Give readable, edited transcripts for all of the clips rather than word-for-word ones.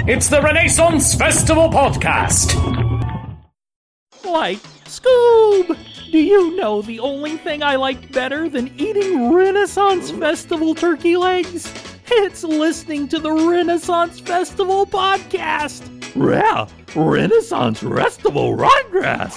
It's the Renaissance Festival Podcast. Like, Scoob! Do you know the only thing I like better than eating Renaissance Festival turkey legs? It's listening to the Renaissance Festival Podcast. Yeah, Renaissance Festival Rodgrass.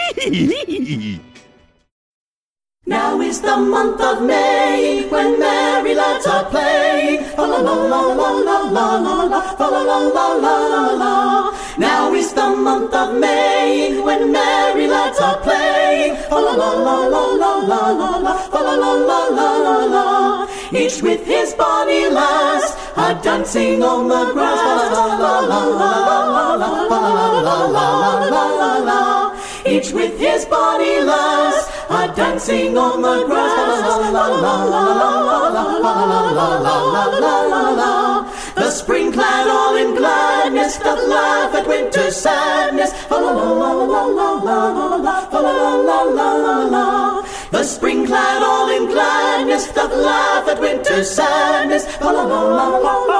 Now is the month of May, when merry lads are playing. Fa la la la la la la la la, fa la la la la la la. Now is the month of May, when merry lads are playing. Fa la la la la la la la la, fa la la la la la la. Each with his bonny lass, are dancing on the grass. Fa la la la la la la, fa la la la la la la. Each with his bonny lass, are dancing on the grass. La la la la la. The spring clad all in gladness doth laugh at winter's sadness. La la la la la la la. La la la la. The spring clad all in gladness doth laugh at winter's sadness. La la la la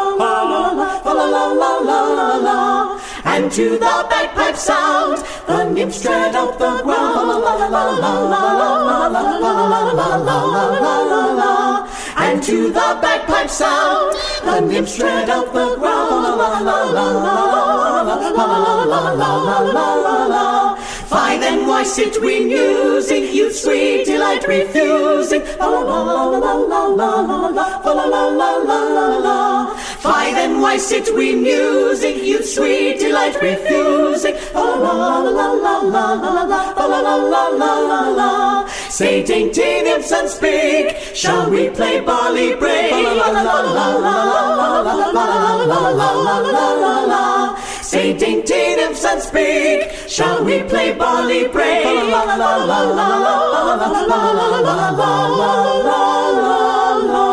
la. And to the bagpipe sound, the nymphs tread up the ground. La la la la la. And to the bagpipe sound, the nymphs tread up the ground. La la la la. Fie then, why sit we musing, youth's sweet delight refusing? La la la la la la. Fie then, why sit we musing, youth's sweet delight refusing? La la la la. Say, dainty nymphs, and speak, shall we play barley break? La la la. Say, dainty nymphs, and speak, shall we play barley break? La la la la.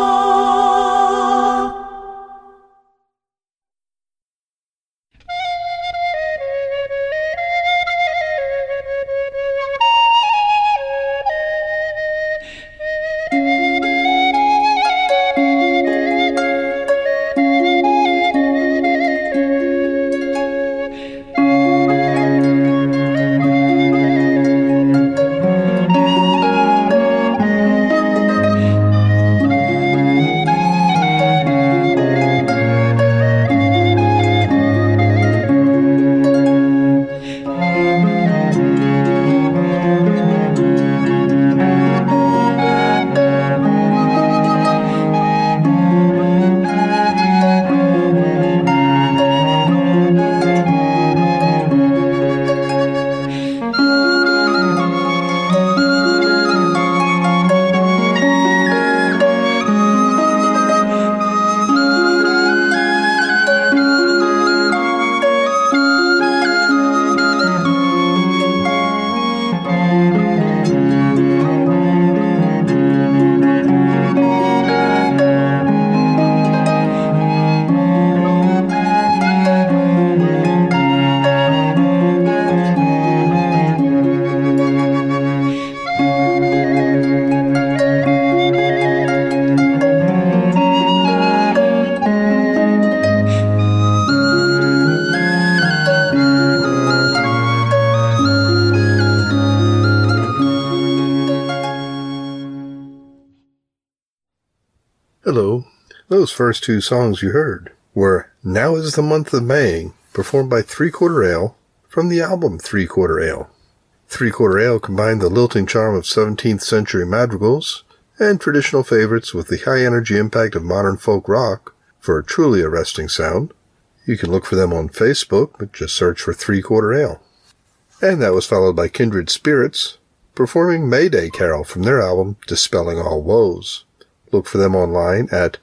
Hello. Those first two songs you heard were Now is the Month of May, performed by Three Quarter Ale from the album Three Quarter Ale. Three Quarter Ale combined the lilting charm of 17th century madrigals and traditional favorites with the high energy impact of modern folk rock for a truly arresting sound. You can look for them on Facebook, but just search for Three Quarter Ale. And that was followed by Kindred Spirits, performing Mayday Carol from their album Dispelling All Woes. Look for them online at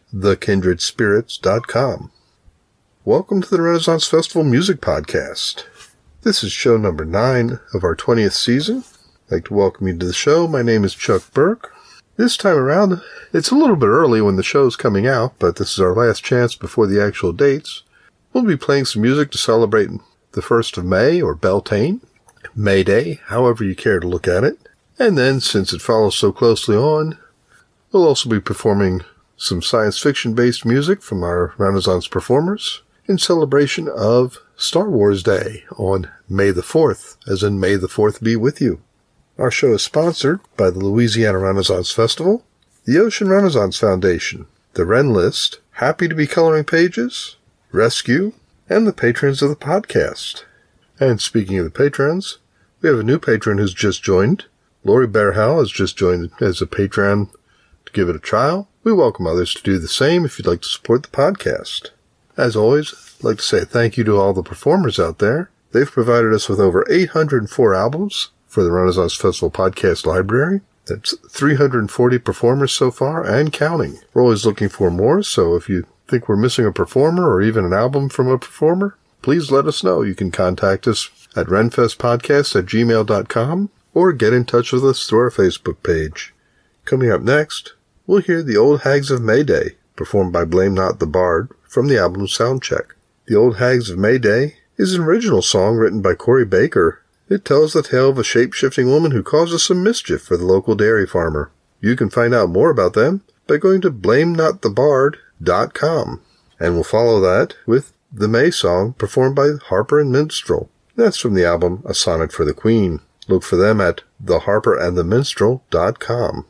thekindredspirits.com. Welcome to the Renaissance Festival Music Podcast. This is show number 9 of our 20th season. I'd like to welcome you to the show. My name is Chuck Burke. This time around, it's a little bit early when the show's coming out, but this is our last chance before the actual dates. We'll be playing some music to celebrate the 1st of May, or Beltane, May Day, however you care to look at it. And then, since it follows so closely on, we'll also be performing some science fiction-based music from our Renaissance performers, in celebration of Star Wars Day on May the 4th, as in May the 4th be with you. Our show is sponsored by the Louisiana Renaissance Festival, the Ocean Renaissance Foundation, the Wren List, Happy to be Coloring Pages, Rescue, and the patrons of the podcast. And speaking of the patrons, we have a new patron who's just joined. Lori Bearhow has just joined as a patron to give it a trial. We welcome others to do the same if you'd like to support the podcast. As always, I'd like to say thank you to all the performers out there. They've provided us with over 804 albums for the Renaissance Festival Podcast Library. That's 340 performers so far and counting. We're always looking for more, so if you think we're missing a performer or even an album from a performer, please let us know. You can contact us at renfestpodcast@gmail.com or get in touch with us through our Facebook page. Coming up next, we'll hear The Old Hags of Mayday, performed by Blame Not the Bard, from the album Soundcheck. The Old Hags of Mayday is an original song written by Corey Baker. It tells the tale of a shape-shifting woman who causes some mischief for the local dairy farmer. You can find out more about them by going to blamenotthebard.com. And we'll follow that with the May song performed by Harper and Minstrel. That's from the album A Sonnet for the Queen. Look for them at theharperandtheminstrel.com.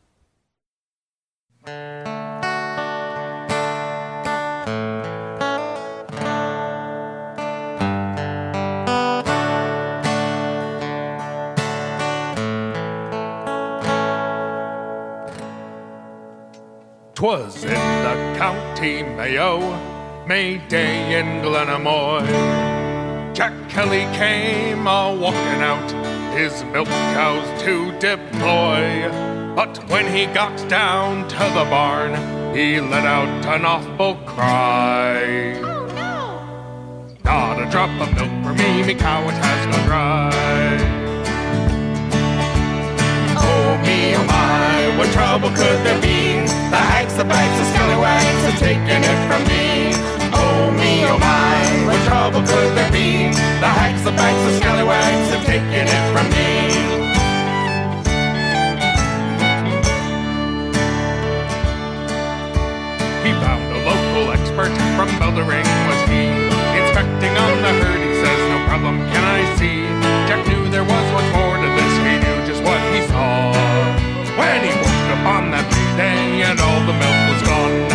'Twas in the County Mayo, May Day in Glenamoy. Jack Kelly came a-walking out, his milk cows to deploy. But when he got down to the barn, he let out an awful cry. Oh no! Not a drop of milk for me cow it has gone dry. Oh me, oh my, what trouble could there be? The hags, the bags, the scallywags have taken it from me. Oh me, oh my, what trouble could there be? The hags, the bags, the scallywags have taken it from me. He found a local expert from Beldering was he. Inspecting on the herd, he says, no problem can I see. Jack knew there was much more to this, he knew just what he saw. When he woke up on that day and all the milk was gone.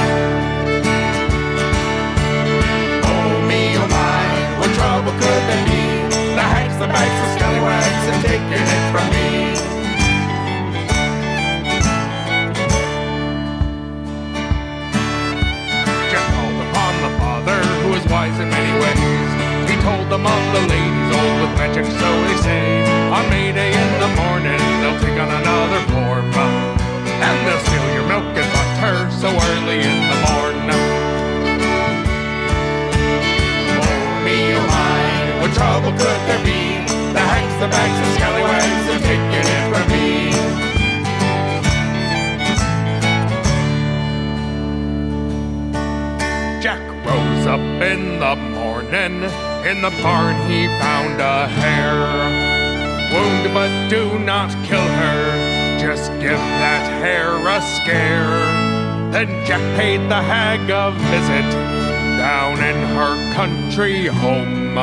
Oh me, oh my, what trouble could there be? The hags, the bags, the scallywags have taken it from me. Jack called upon the father, who is wise in many ways. He told them of the ladies old with magic, so they say. On May Day in the morning, they'll take on another form, and they'll steal your milk and butter so early in the morn. Oh me, oh my, what trouble could there be? The hags, the bags, the scallywags have taken it from me. Jack rose up in the morning, in the barn he found a hare. Wound but do not kill her, just give that hare a scare. Then Jack paid the hag a visit down in her country home.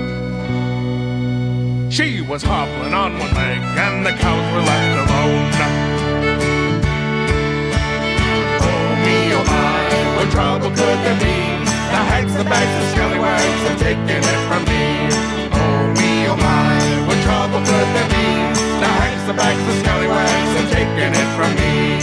She was hobbling on one leg and the cows were left alone. Oh me, oh my, what trouble could there be? The hags, the bags, the scallywags have taken it from me. Oh me, oh my, what trouble could there be? The hags, the bags, the scallywags have taken it from me.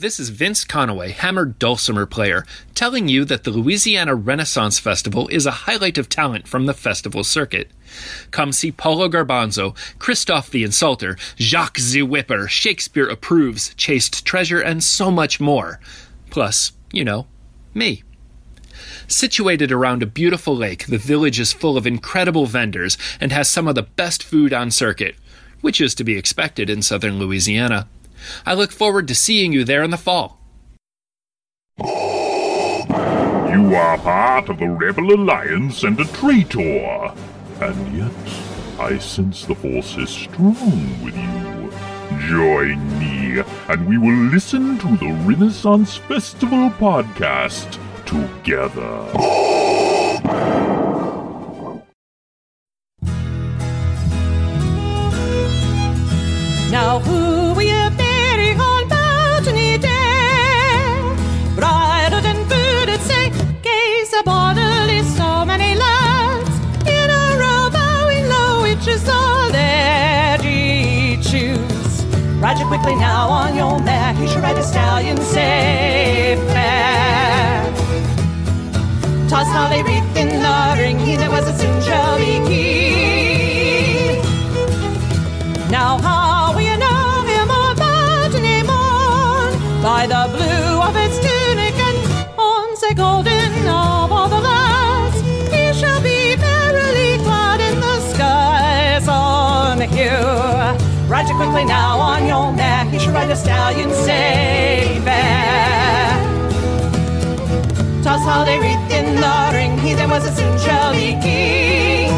this is Vince Conaway, hammered dulcimer player, telling you that the Louisiana Renaissance Festival is a highlight of talent from the festival circuit. Come see Paulo Garbanzo, Christophe the Insulter, Jacques the Whipper, Shakespeare Approves, Chaste Treasure, and so much more. Plus, me. Situated around a beautiful lake, the village is full of incredible vendors and has some of the best food on circuit, which is to be expected in southern Louisiana. I look forward to seeing you there in the fall. You are part of the Rebel Alliance and a traitor. And yet, I sense the Force is strong with you. Join me, and we will listen to the Renaissance Festival podcast together. Now who will you marry on Botany Day? Bridled and booted, say, gaze upon early so many lads in a row bowing low, which is all that ye choose. Ride you quickly now on your mare, he should ride a stallion safe fair. Toss holly wreath in the ring, he that was a soon shall be king. Now how will you know him on Botany morn? By the blue of its tunic and horns a golden of all the lads. He shall be merrily clad in the skies on hue. Ride you quickly now on your mare, he shall ride a stallion safe fair. Toss holly wreath in the ring, he that was a soon shall be king.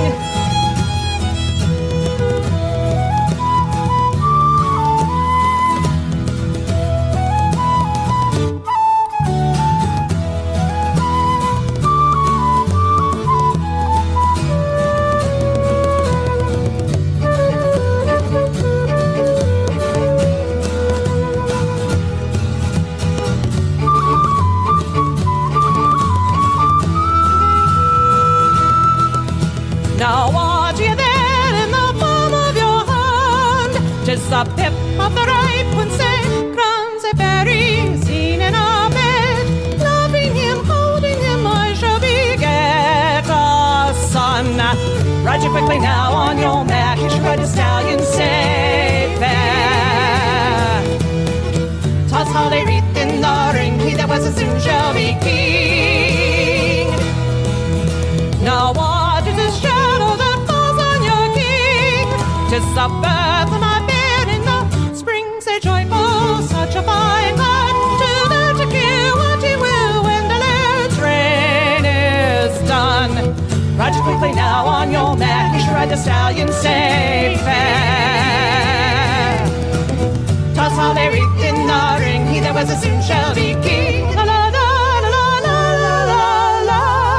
Now watch ye there in the palm of your hand, 'tis the pip of the ripe one, say, crowns a fairy seen in a bed. Loving him, holding him, I shall beget a son. Ride you quickly now on your mare, he shall ride a stallion safe fair. Toss holly wreath in the ring, he that was a soon shall be king. Now what is this shadow that falls on your king? 'Tis the birth of my bear in the spring's a joyful, such a fine lad. To there to kill what he will when the laird's reign is done. Ride you quickly now on your mare, he shall ride the stallion safe fair. Toss holly wreath in the ring, he that was a soon shall be king. La la la la la la la la.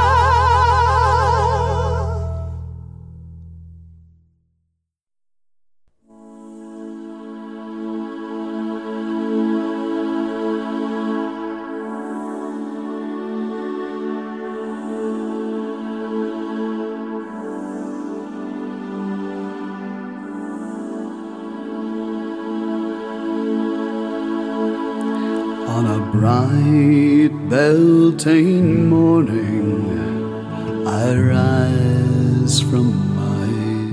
On a bright Beltane morning, I rise from my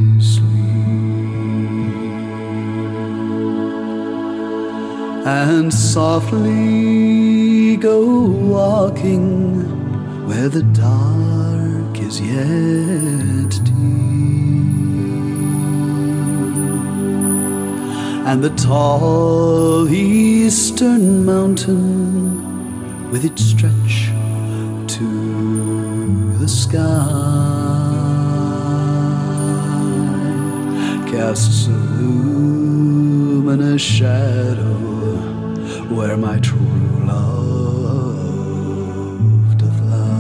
sleep and softly go walking where the dark is yet deep, and the tall eastern mountain with its stretch to the sky casts a luminous shadow where my true love doth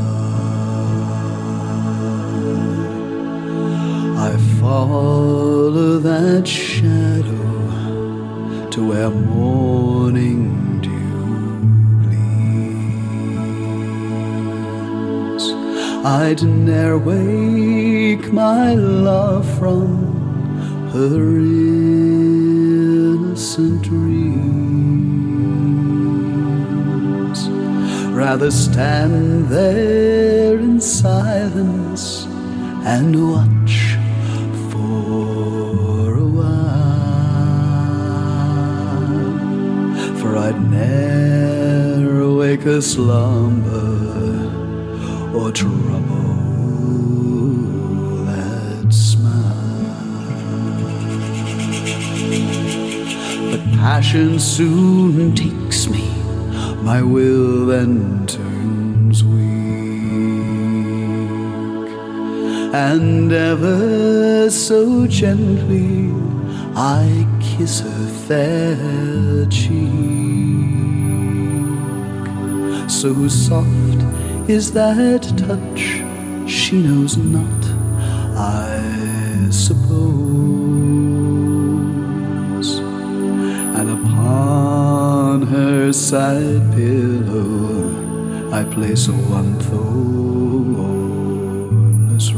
lie. I follow that shadow to where morning dew gleams. I'd ne'er wake my love from her innocent dreams. rather stand there in silence and watch for a while. For I'd ne'er wake a slumber or trouble that smile. But passion soon takes me, my will then turns weak, and ever so gently I kiss her fair cheek. So soft is that touch, she knows not, I suppose. And upon her side pillow I place one thornless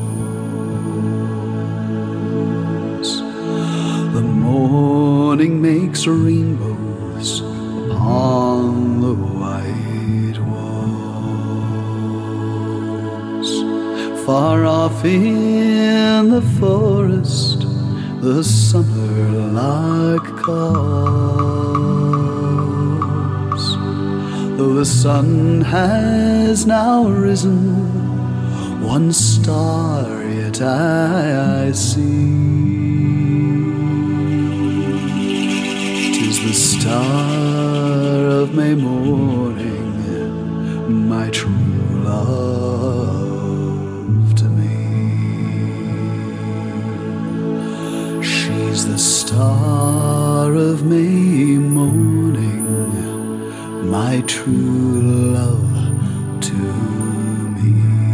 rose. The morning makes rainbows upon the white walls. Far off in the forest the summer lark calls. Though the sun has now risen, one star yet I see. 'Tis the star of May morning, my true love to me. She's the star of May morning, my true love to me.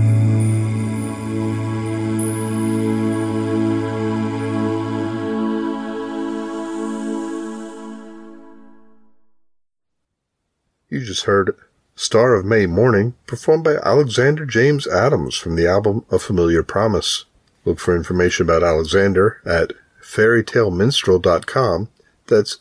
You just heard Star of May Morning, performed by Alexander James Adams from the album A Familiar Promise. Look for information about Alexander at fairytaleminstrel.com. That's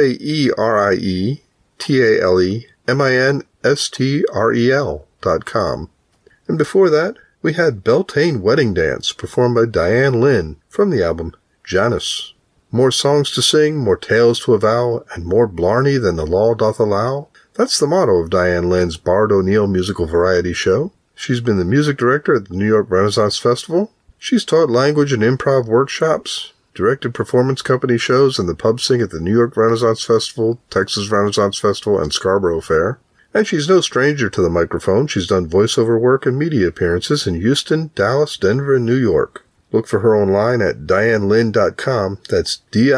FAERIETALEMINSTREL.com. And before that, we had Beltane Wedding Dance, performed by Diane Lynn from the album Janus. More songs to sing, more tales to avow, and more blarney than the law doth allow. That's the motto of Diane Lynn's Bard O'Neill musical variety show. She's been the music director at the New York Renaissance Festival. She's taught language and improv workshops, directed performance company shows, and the pub sing at the New York Renaissance Festival, Texas Renaissance Festival, and Scarborough Fair. And she's no stranger to the microphone. She's done voiceover work and media appearances in Houston, Dallas, Denver, and New York. Look for her online at DianeLynn.com. That's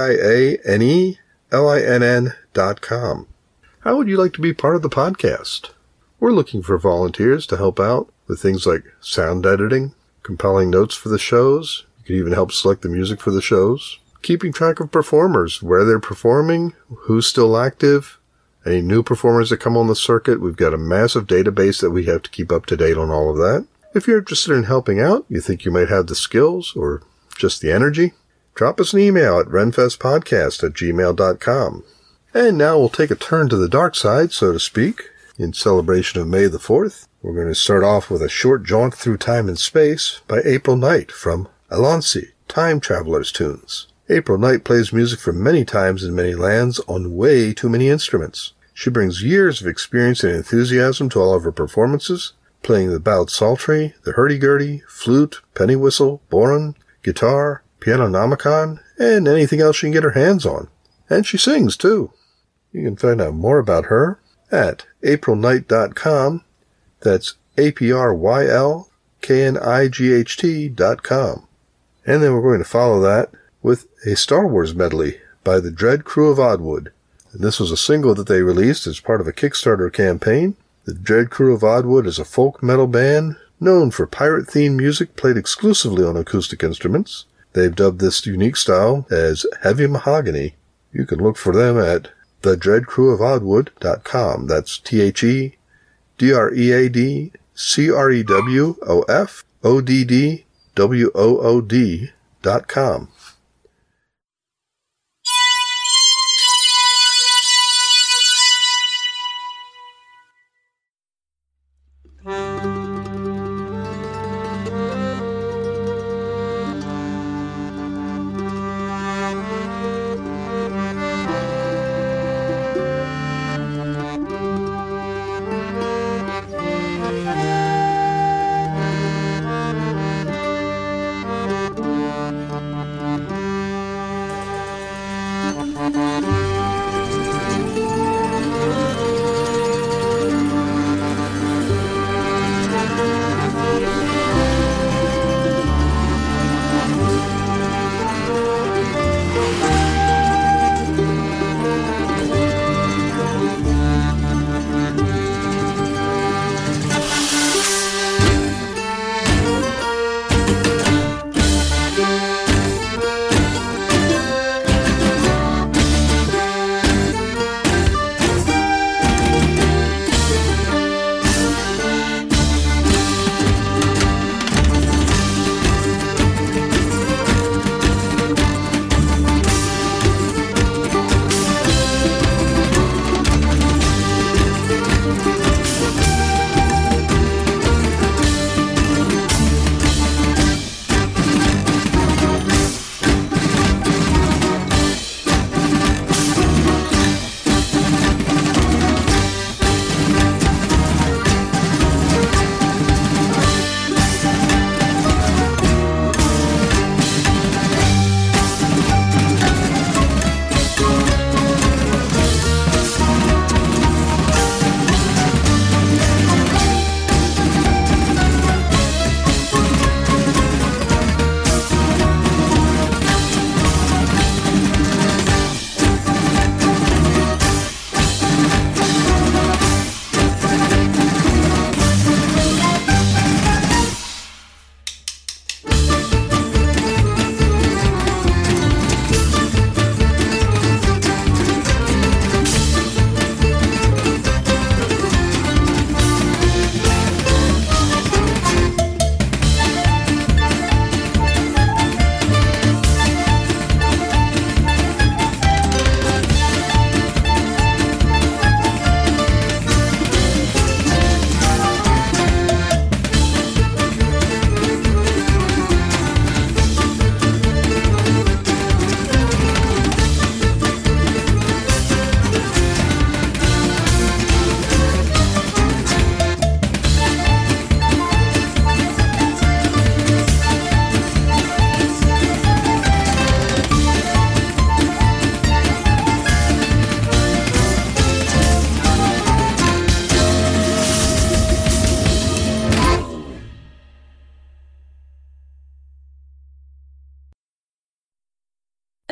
DianeLinn.com. How would you like to be part of the podcast? We're looking for volunteers to help out with things like sound editing, compelling notes for the shows. You can even help select the music for the shows. Keeping track of performers, where they're performing, who's still active, any new performers that come on the circuit. We've got a massive database that we have to keep up to date on all of that. If you're interested in helping out, you think you might have the skills or just the energy, drop us an email at renfestpodcast@gmail.com. And now we'll take a turn to the dark side, so to speak, in celebration of May the 4th. We're going to start off with a short jaunt through time and space by April Knight from Alonsi, Time Traveler's Tunes. April Knight plays music from many times in many lands on way too many instruments. She brings years of experience and enthusiasm to all of her performances, playing the bowed psaltery, the hurdy-gurdy, flute, penny whistle, bodhrán, guitar, pianonomicon, and anything else she can get her hands on. And she sings, too. You can find out more about her at aprilknight.com. That's APRYLKNIGHT.com. And then we're going to follow that with a Star Wars medley by the Dread Crew of Oddwood. And this was a single that they released as part of a Kickstarter campaign. The Dread Crew of Oddwood is a folk metal band known for pirate-themed music played exclusively on acoustic instruments. They've dubbed this unique style as Heavy Mahogany. You can look for them at thedreadcrewofoddwood.com. That's TheDreadCrewOfOddwood.com.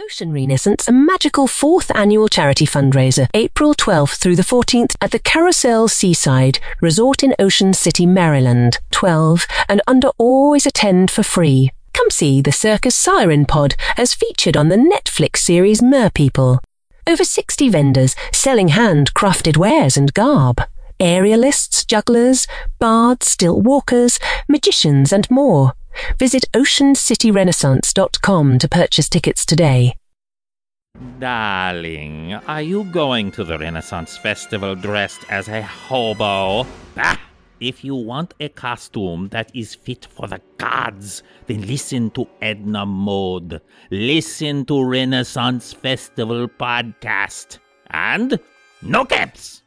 Ocean Renaissance, a magical 4th annual charity fundraiser, April 12th through the 14th at the Carousel Seaside Resort in Ocean City, Maryland. 12 and under always attend for free. Come see the Circus Siren Pod as featured on the Netflix series Merpeople. Over 60 vendors selling handcrafted wares and garb. Aerialists, jugglers, bards, stilt walkers, magicians and more. Visit oceancityrenaissance.com to purchase tickets today. Darling, are you going to the Renaissance Festival dressed as a hobo? If you want a costume that is fit for the gods, then listen to Edna Mode. Listen to Renaissance Festival podcast. And no caps!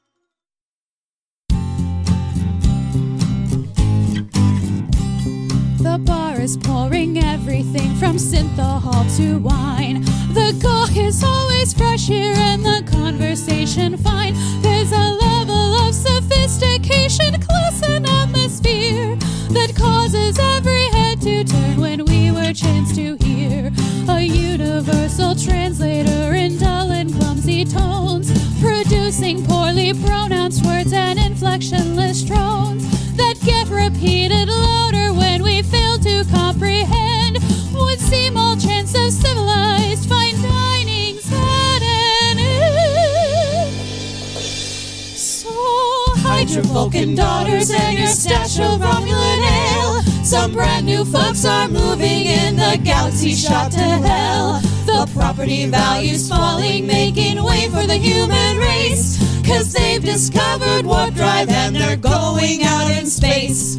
The bar is pouring everything from synthahol to wine. The cock is always fresh here and the conversation fine. There's a level of sophistication, class and atmosphere that causes every head to turn when we were chanced to hear a universal translator in dull and clumsy tones, producing poorly pronounced words and inflectionless drones that get repeated louder when we fail to comprehend. Would seem all chance of civilized fine dining's at an end. So hide your Vulcan daughters and your stash of Romulan ale. Some brand new folks are moving in the galaxy shot to hell. The property value's falling, making way for the human race, 'cause they've discovered warp drive and they're going out in space.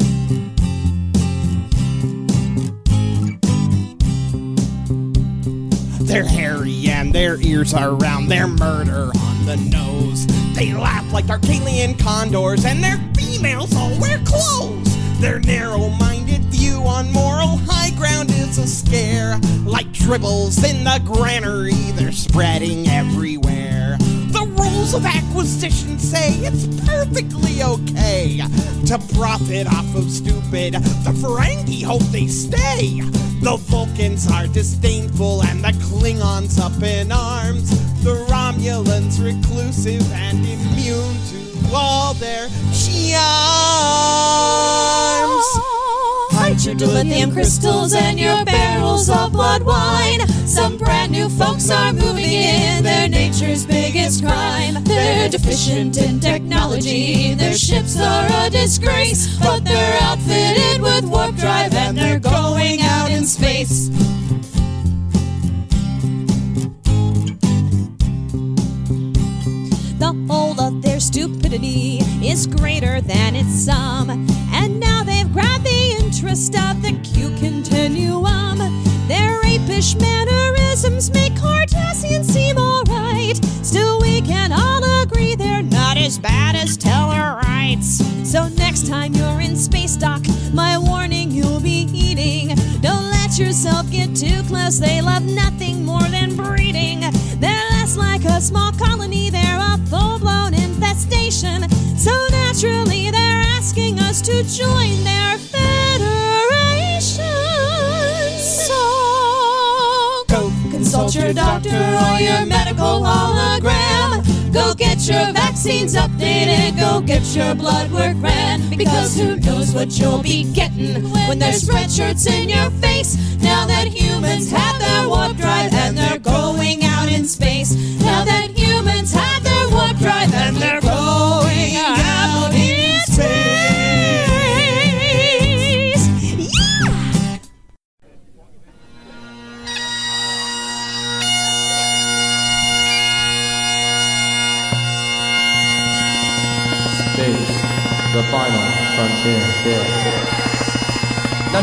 They're hairy and their ears are round, they're murder on the nose. They laugh like Arcalian condors and their females all wear clothes. Their narrow-minded view on moral high ground is a scare. Like dribbles in the granary, they're spreading everywhere. The rules of acquisition say it's perfectly okay to profit off of stupid. The Ferengi hope they stay. The Vulcans are disdainful and the Klingons up in arms. The Romulans reclusive and immune to all their charms. Hide your dilithium crystals and your barrels of blood wine. Some brand new folks are moving in their nature's biggest crime. They're deficient in technology, their ships are a disgrace, but they're outfitted with warp drive and they're going out in space. The whole of their stupidity is greater than its sum, and now they've grabbed the interest of the Q continuum. Their rapish mannerisms make Cardassians seem alright. Still, we can all agree they're not as bad as Tellarites. So next time you're in space dock, my warning you'll be heeding. Don't let yourself get too close, they love nothing more than breeding. They're less like a small colony, they're a full-blown infestation. So naturally they're asking us to join their federation. So go consult your doctor or your medical hologram. Go get your vaccines updated, go get your blood work ran. Because who knows what you'll be getting when there's red shirts in your face. Now that humans have their warp drive and they're going out in space. Now that humans have their warp drive and they're going out in space. Yeah! Space, the final frontier. No.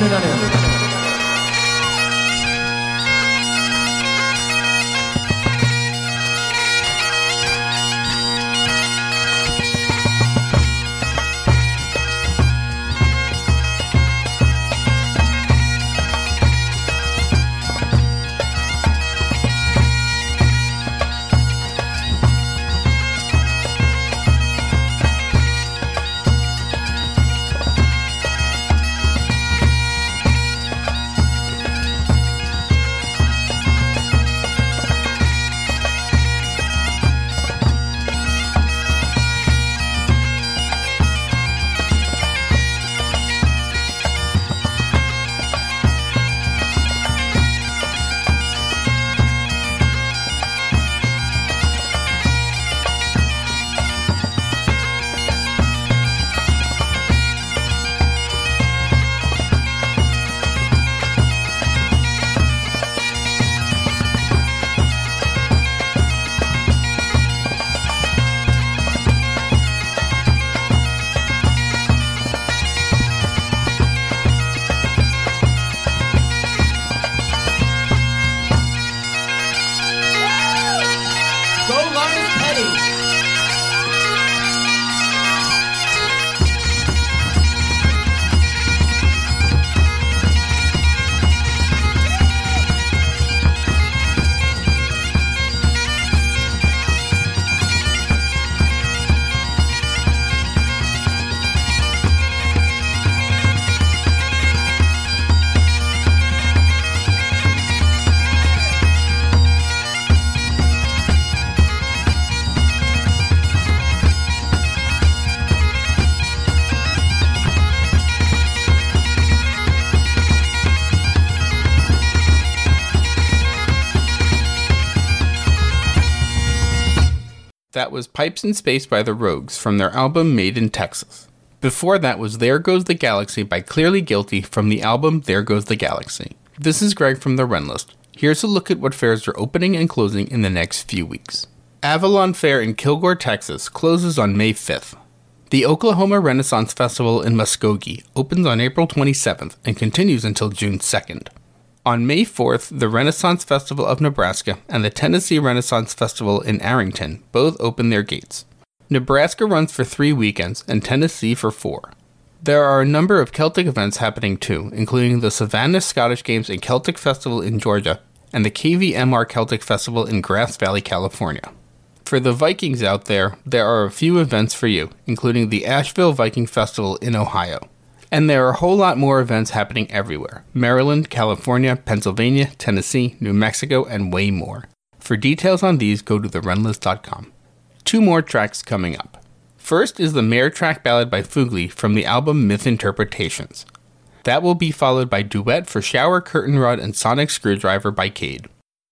That was Pipes in Space by the Rogues from their album Made in Texas. Before that was There Goes the Galaxy by Clearly Guilty from the album There Goes the Galaxy. This is Greg from the Ren List. Here's a look at what fairs are opening and closing in the next few weeks. Avalon Fair in Kilgore, Texas closes on May 5th. The Oklahoma Renaissance Festival in Muskogee opens on April 27th and continues until June 2nd. On May 4th, the Renaissance Festival of Nebraska and the Tennessee Renaissance Festival in Arrington both open their gates. Nebraska runs for 3 weekends and Tennessee for 4. There are a number of Celtic events happening too, including the Savannah Scottish Games and Celtic Festival in Georgia and the KVMR Celtic Festival in Grass Valley, California. For the Vikings out there, there are a few events for you, including the Asheville Viking Festival in Ohio. And there are a whole lot more events happening everywhere: Maryland, California, Pennsylvania, Tennessee, New Mexico, and way more. For details on these, go to therenlist.com. 2 more tracks coming up. First is the Mare track ballad by Fugly from the album Myth Interpretations. That will be followed by Duet for Shower, Curtain Rod, and Sonic Screwdriver by Cade.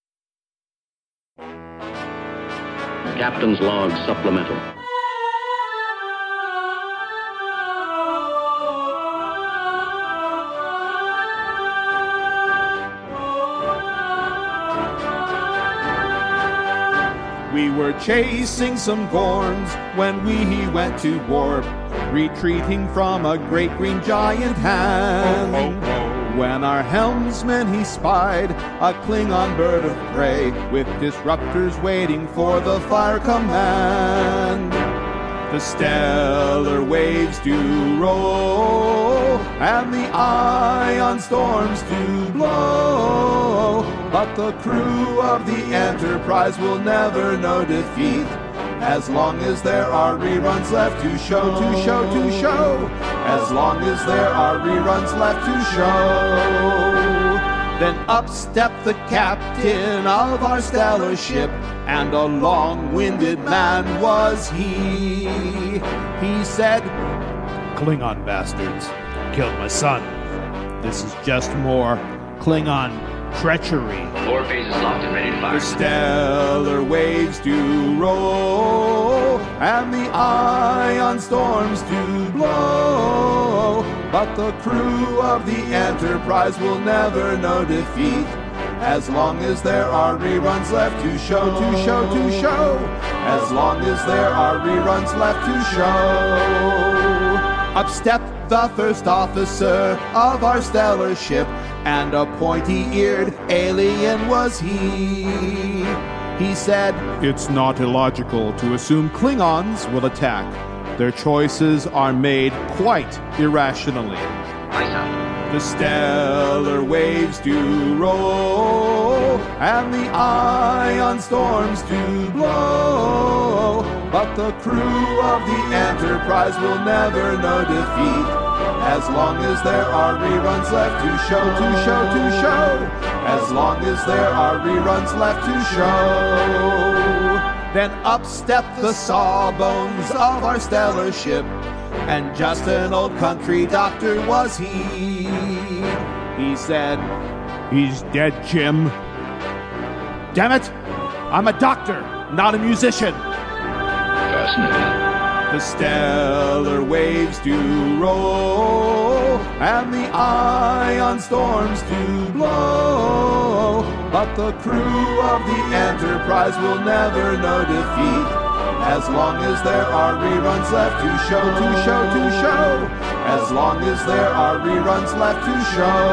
Captain's Log Supplemental. We were chasing some Gorns when we went to war, retreating from a great green giant hand. When our helmsman he spied a Klingon bird of prey, with disruptors waiting for the fire command. The stellar waves do roll, and the ion storms do blow, but the crew of the Enterprise will never know defeat, as long as there are reruns left to show, to show, to show, as long as there are reruns left to show. Then up stepped the captain of our stellar ship, and a long-winded man was he. He said, "Klingon bastards killed my son. This is just more Klingon treachery." 4 phases locked and ready to fire. The stellar waves do roll, and the ion storms do blow, but the crew of the Enterprise will never know defeat, as long as there are reruns left to show, to show, to show, as long as there are reruns left to show. Up stepped the first officer of our stellar ship, and a pointy-eared alien was he. He said, "It's not illogical to assume Klingons will attack. Their choices are made quite irrationally." The stellar waves do roll, and the ion storms do blow, but the crew of the Enterprise will never know defeat, as long as there are reruns left to show, to show, to show, as long as there are reruns left to show. Then up stepped the sawbones of our stellar ship, and just an old country doctor was he. He said, "He's dead, Jim. Damn it! I'm a doctor, not a musician." Fascinating. The stellar waves do roll, and the ion storms do blow, but the crew of the Enterprise will never know defeat, as long as there are reruns left to show, to show, to show, as long as there are reruns left to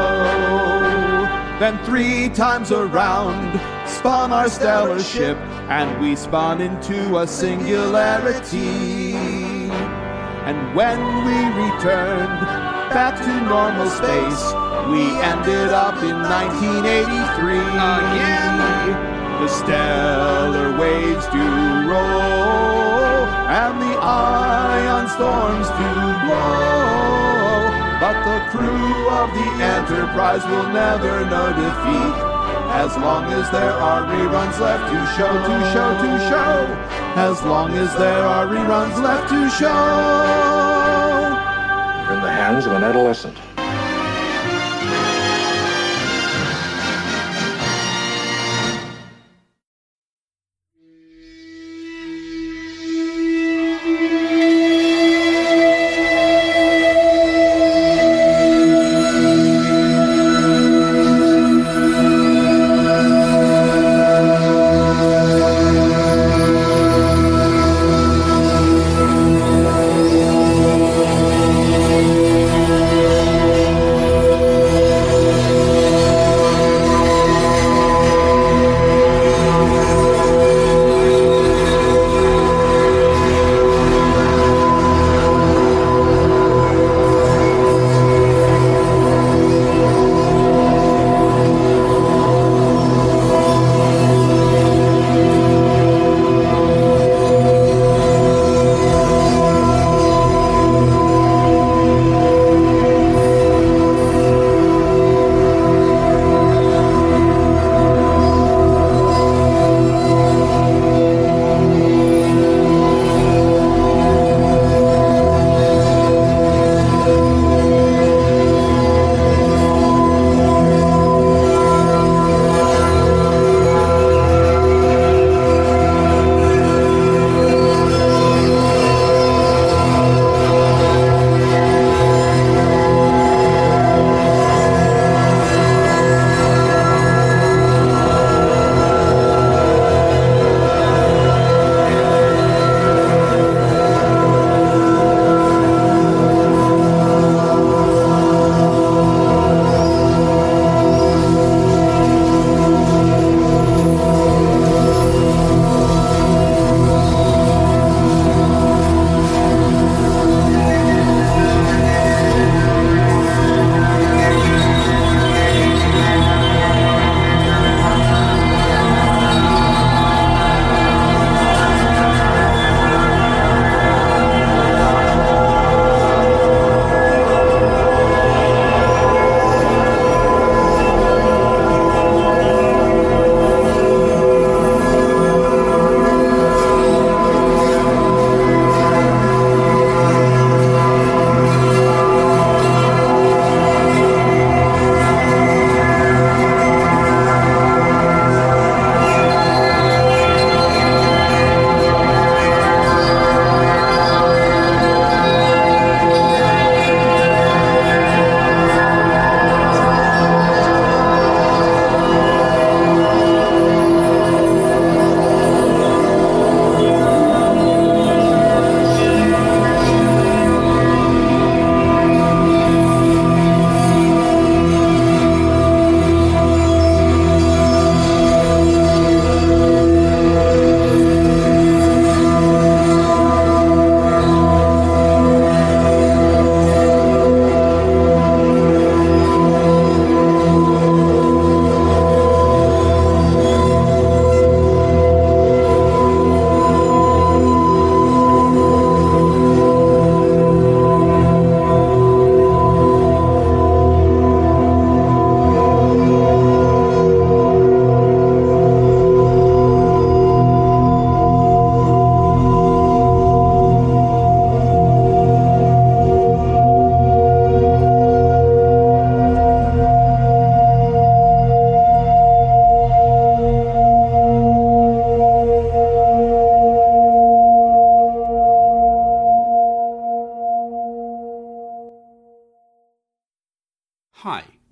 show. Then 3 times around spun our stellar ship, and we spun into a singularity. And when we returned back to normal space, we ended up in 1983. Again! The stellar waves do roll, and the ion storms do blow, but the crew of the Enterprise will never know defeat, as long as there are reruns left to show, to show, to show, as long as there are reruns left to show. You're in the hands of an adolescent.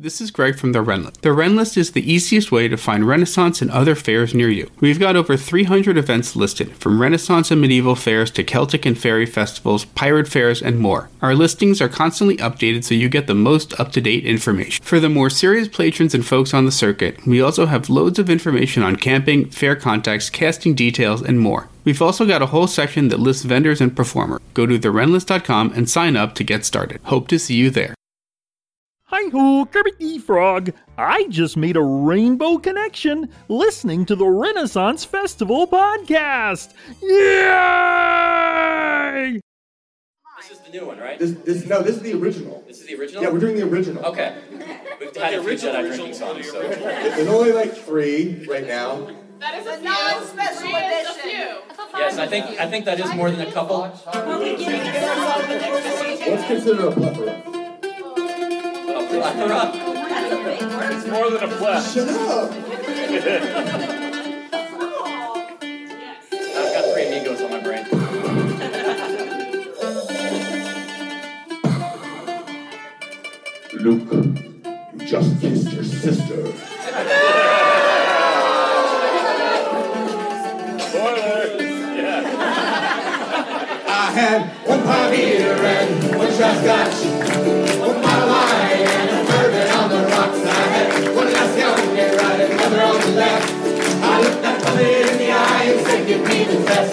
This is Greg from the Ren List. The Ren List is the easiest way to find Renaissance and other fairs near you. We've got over 300 events listed, from Renaissance and medieval fairs to Celtic and fairy festivals, pirate fairs, and more. Our listings are constantly updated so you get the most up-to-date information. For the more serious patrons and folks on the circuit, we also have loads of information on camping, fair contacts, casting details, and more. We've also got a whole section that lists vendors and performers. Go to therenlist.com and sign up to get started. Hope to see you there. Hi-ho, Kermit the Frog. I just made a rainbow connection listening to the Renaissance Festival podcast. Yay! This is the new one, right? This is the original. This is the original? Yeah, we're doing the original. Okay. We've had a few Jedi drinking songs, so... There's only like 3 right now. That is a non-special edition. Yes, I think that is more than a couple. What's considered a plethora? A plethora? It's more than a pleth. Shut up! I've got 3 amigos on my brain. Luke, you just kissed your sister. I had 1 pint of beer and 1 shot of scotch, 1 bottle of wine and a bourbon on the rocks. I had 1 glass down here, right, and another on the left. I looked that puppet in the eye and said, give me the test.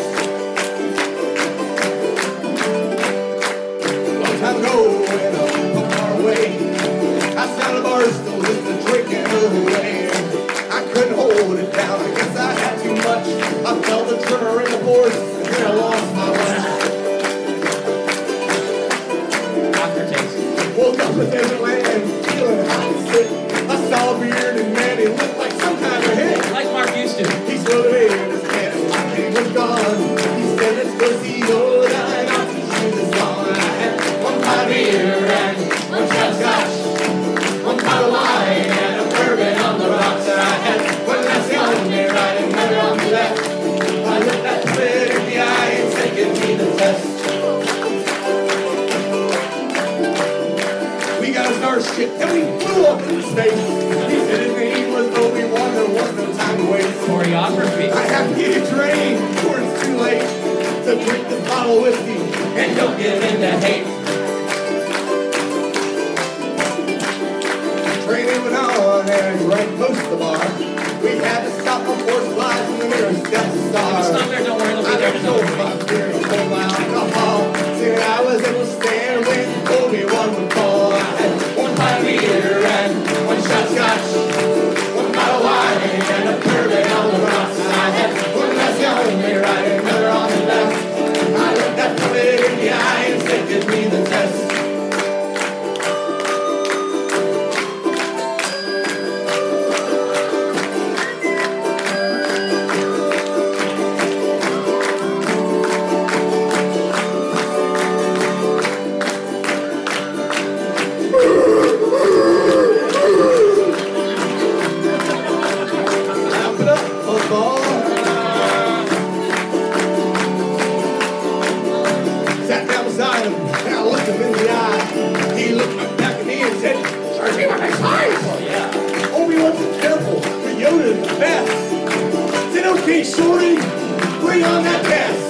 Long time ago, in a pub far away, I found a bar stool with the drinking away. I couldn't hold it down, I guess I had too much. I felt the trigger in the force, and then I lost my lunch. Woke up in Disneyland, feeling hot and sick. I saw a bearded man, he looked like some kind of hick. Like Mark Houston. He slowed in his head, and my king was gone. He said, let's go see old I got to shoot this song. I had 1 pint of beer and 1 shot of scotch, 1 bottle of wine and a bourbon on the rocks. And I had 1 glass on me right and another on the left. I looked that split in the eye and said, give me the test. We got a starship and we flew up into space. He said his name was Obi-Wan, there was no time to waste. Choreography. I have to get a train before it's too late to drink this bottle of whiskey and don't give in to hate. Train went on and right close to the bar. We had to stop before slides in the nearest Death Star. Stop there, don't worry, it'll be there to know. My beer and hold my alcohol. See, I was able to stand when Obi-Wan would fall. I had 1 pint of beer and 1 shot of scotch, 1 bottle of wine and a bourbon on the rocks. And I had 1 glass on me right and another on the left. I looked that puppet in the eye and said, give me the test. Sat down beside him, and I looked him in the eye. He looked back at me and said, "Sure, see my next life." Oh, yeah. Obi-Wan's the temple, but Yoda's the best. Said, okay, shorty, bring on that test.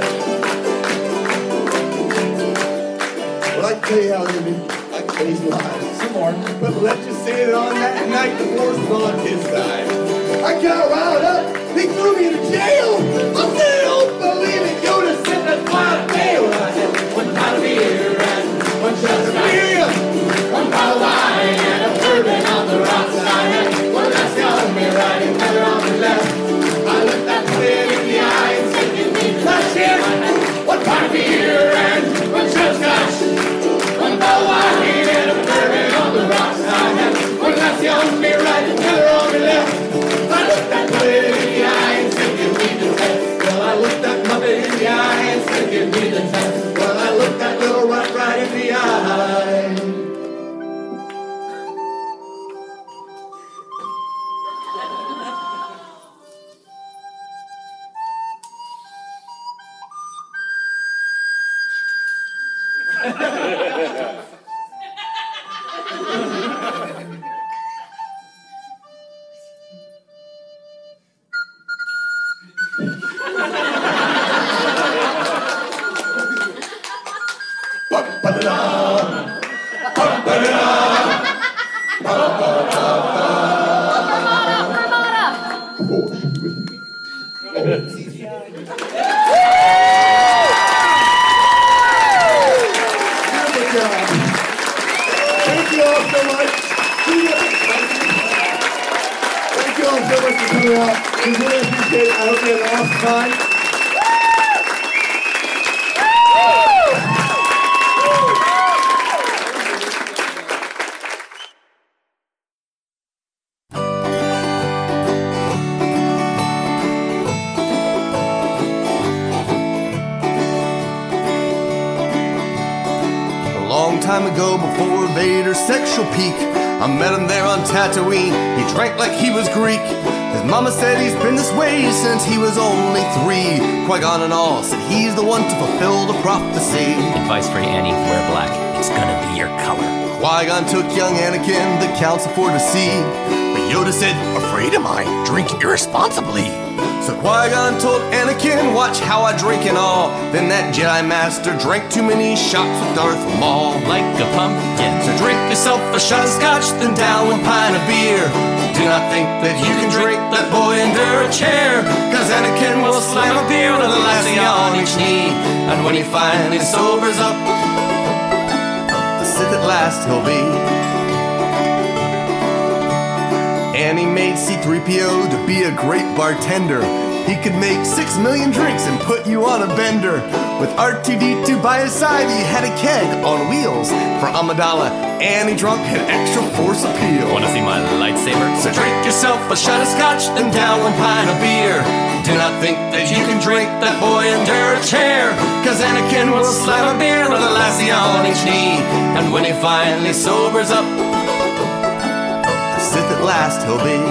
Well, I can tell you how Andy, I can tell you some lies. Some more. But let's just say that on that night, the force was on his side. I got riled up, they threw me in jail. I said, don't believe it, Yoda said that's why I failed. I had 1 pint of beer and 1 shot of beer, 1 bottle of wine and a bourbon on the rocks. And I had 1 glass on me right and another on the left. I looked that split in the eye and said, give me the last chance. I had 1 pint of beer and 1 shot of scotch, 1 bottle of wine and a bourbon on the rocks. And I had 1 glass on me right and another on the left. Thank you all so much. Thank you all so much for coming out. We really appreciate it. I hope you had an awesome time. Time ago, before Vader's sexual peak, I met him there on Tatooine. He drank like he was Greek. His mama said he's been this way since he was only 3. Qui-Gon and all said he's the one to fulfill the prophecy. Advice for Annie, wear black. It's gonna be your color. Qui-Gon took young Anakin the council for to see. But Yoda said, afraid am I, drink irresponsibly. So Qui-Gon told Anakin, watch how I drink and all. Then that Jedi Master drank too many shots with Darth Maul. Like a pumpkin. So drink yourself a shot of scotch, then down 1 pint of beer. Do not think that you can drink that boy under a chair. Cause Anakin will slam a beer with a lassie on each knee. And when he finally sobers up, the Sith at last he'll be. Annie made C-3PO to be a great bartender. He could make 6 million drinks and put you on a bender. With R2-D2 by his side, he had a keg on wheels. For Amidala, Annie drunk had extra force appeal. Wanna see my lightsaber? So drink yourself a shot of scotch, then down 1 pint of beer. Do not think that you can drink that boy under a chair. Cause Anakin will slam a beer with a lassie on each knee. And when he finally sobers up, Sith at last he'll be.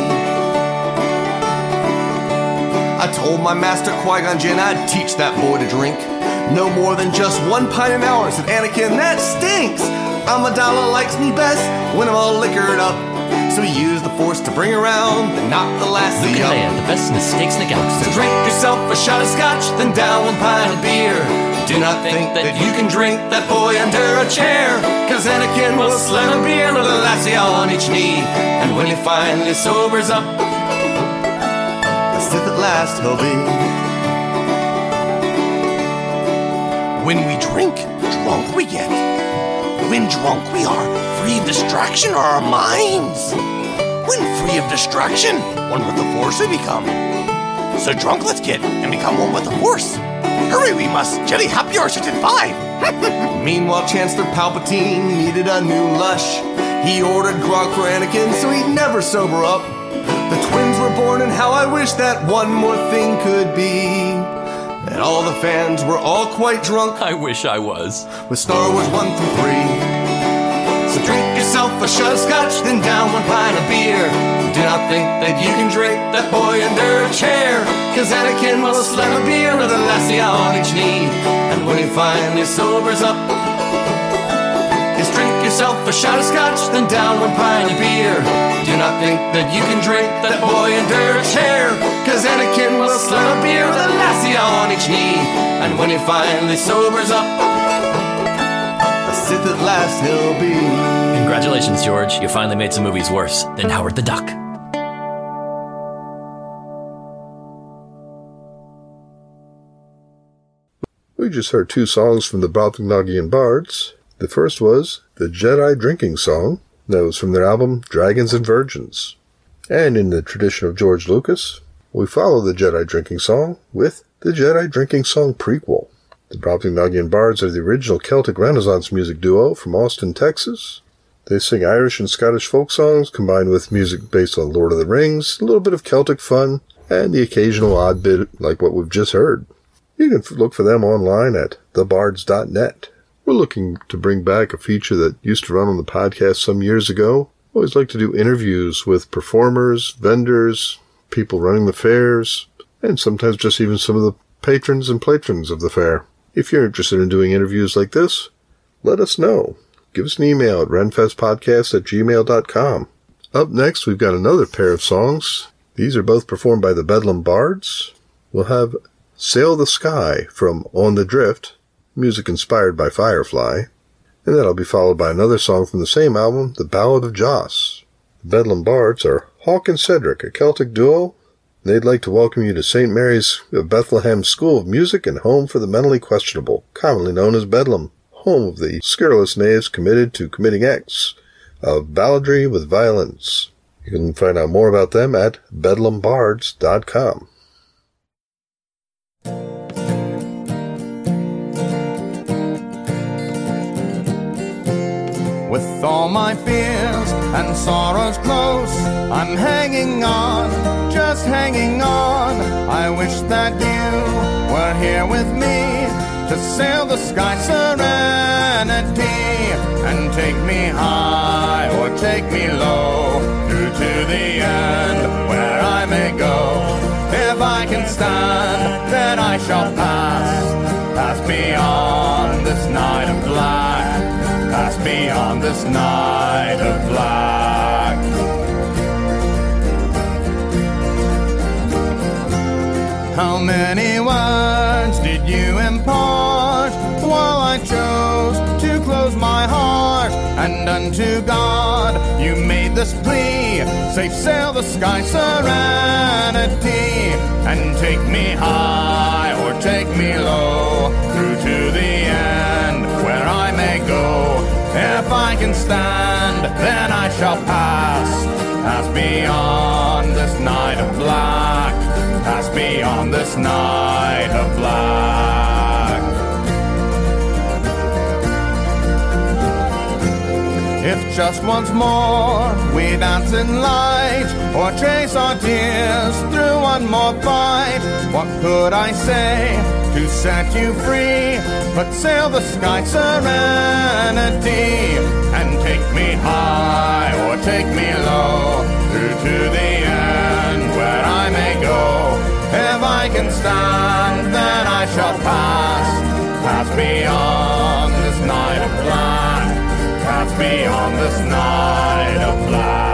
I told my master Qui-Gon Jinn I'd teach that boy to drink. No more than just 1 pint an hour, said Anakin, that stinks. Amidala likes me best when I'm all liquored up. So he used the force to bring around and knock the lassie up. The best mistakes in the galaxy. So drink yourself a shot of scotch, then down 1 pint of beer. Do not think that you can drink that boy under a chair. Cause Anakin will slam a beer with a lassie on each knee. And when he finally sobers up, the Sith at last he'll be. When we drink, drunk we get. When drunk we are free of distraction are our minds. When free of distraction, one with the Force we become. So drunk let's get and become one with the Force. Hurry we must, Jedi happy hour starts at 5. Meanwhile, Chancellor Palpatine needed a new lush. He ordered grog for Anakin so he'd never sober up. The twins were born and how I wish that one more thing could be. And all the fans were all quite drunk. I wish I was. With Star Wars 1 through 3. So drink yourself a shot of scotch, then down 1 pint of beer. Do not think that you can drink that boy under a chair. Cause Anakin will slam a beer with a lassie on each knee. And when he finally sobers up, just drink yourself a shot of scotch, then down 1 pint of beer. Do not think that you can drink that boy under a chair. Cause Anakin will slam a beer with a lassie on each knee. And when he finally sobers up, the Sith at last he'll be. Congratulations, George. You finally made some movies worse than Howard the Duck. We just heard 2 songs from the Brobdingnagian Bards. The first was the Jedi Drinking Song. That was from their album Dragons and Virgins. And in the tradition of George Lucas, we follow the Jedi Drinking Song with the Jedi Drinking Song prequel. The Brobdingnagian Bards are the original Celtic Renaissance music duo from Austin, Texas. They sing Irish and Scottish folk songs combined with music based on Lord of the Rings, a little bit of Celtic fun, and the occasional odd bit like what we've just heard. You can look for them online at thebards.net. We're looking to bring back a feature that used to run on the podcast some years ago. I always like to do interviews with performers, vendors, people running the fairs, and sometimes just even some of the patrons and patrons of the fair. If you're interested in doing interviews like this, let us know. Give us an email at renfestpodcast@gmail.com. Up next, we've got another pair of songs. These are both performed by the Bedlam Bards. we'll have Sail the Sky from On the Drift, music inspired by Firefly, and that'll be followed by another song from the same album, The Ballad of Joss. The Bedlam Bards are Hawk and Cedric, a Celtic duo. They'd like to welcome you to St. Mary's of Bethlehem School of Music and home for the mentally questionable, commonly known as Bedlam, home of the scurrilous knaves committed to committing acts of balladry with violence. You can find out more about them at bedlambards.com. With all my fears and sorrows close, I'm hanging on, just hanging on. I wish that you were here with me to sail the sky serenity and take me high or take me low through to the end where I may go. If I can stand, then I shall pass beyond this night of black. Pass beyond this night of black. How many words did you impart while I chose to close my heart? And unto God you made this plea, safe sail the sky serenity, and take me high or take me low through to the end where I may go. If I can stand, then I shall pass beyond this night of black, pass beyond this night of black. If just once more we dance in light, or chase our tears through one more fight, what could I say to set you free but sail the sky serenity and take me high or take me low through to the end where I may go. If I can stand, then I shall pass beyond this night of black, pass beyond this night of black.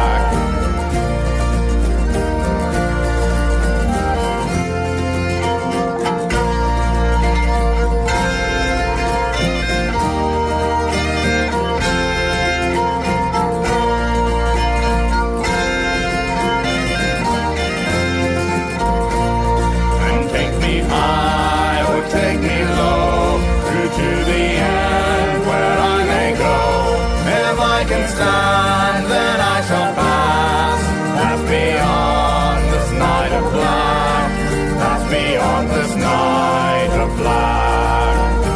Stand, then I shall pass beyond this night of black, pass beyond this night of black.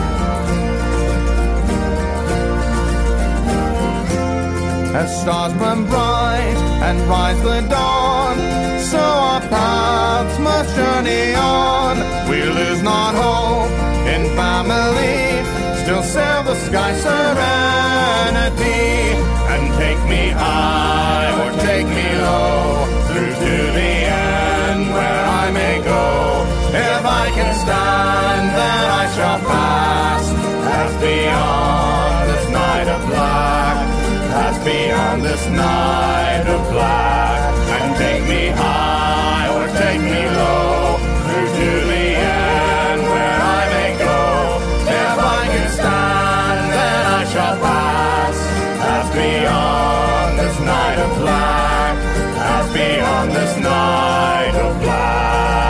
As stars burn bright and rise the dawn, so our paths must journey on. We lose not hope in family, still sail the sky serenity, and take me high or take me low through to the end where I may go. If I can stand, then I shall pass beyond this night of black, pass beyond this night of black, and take me high or take me low through to the end where I may go. If I can stand, then I shall pass beyond this night of black, pass beyond this night of black.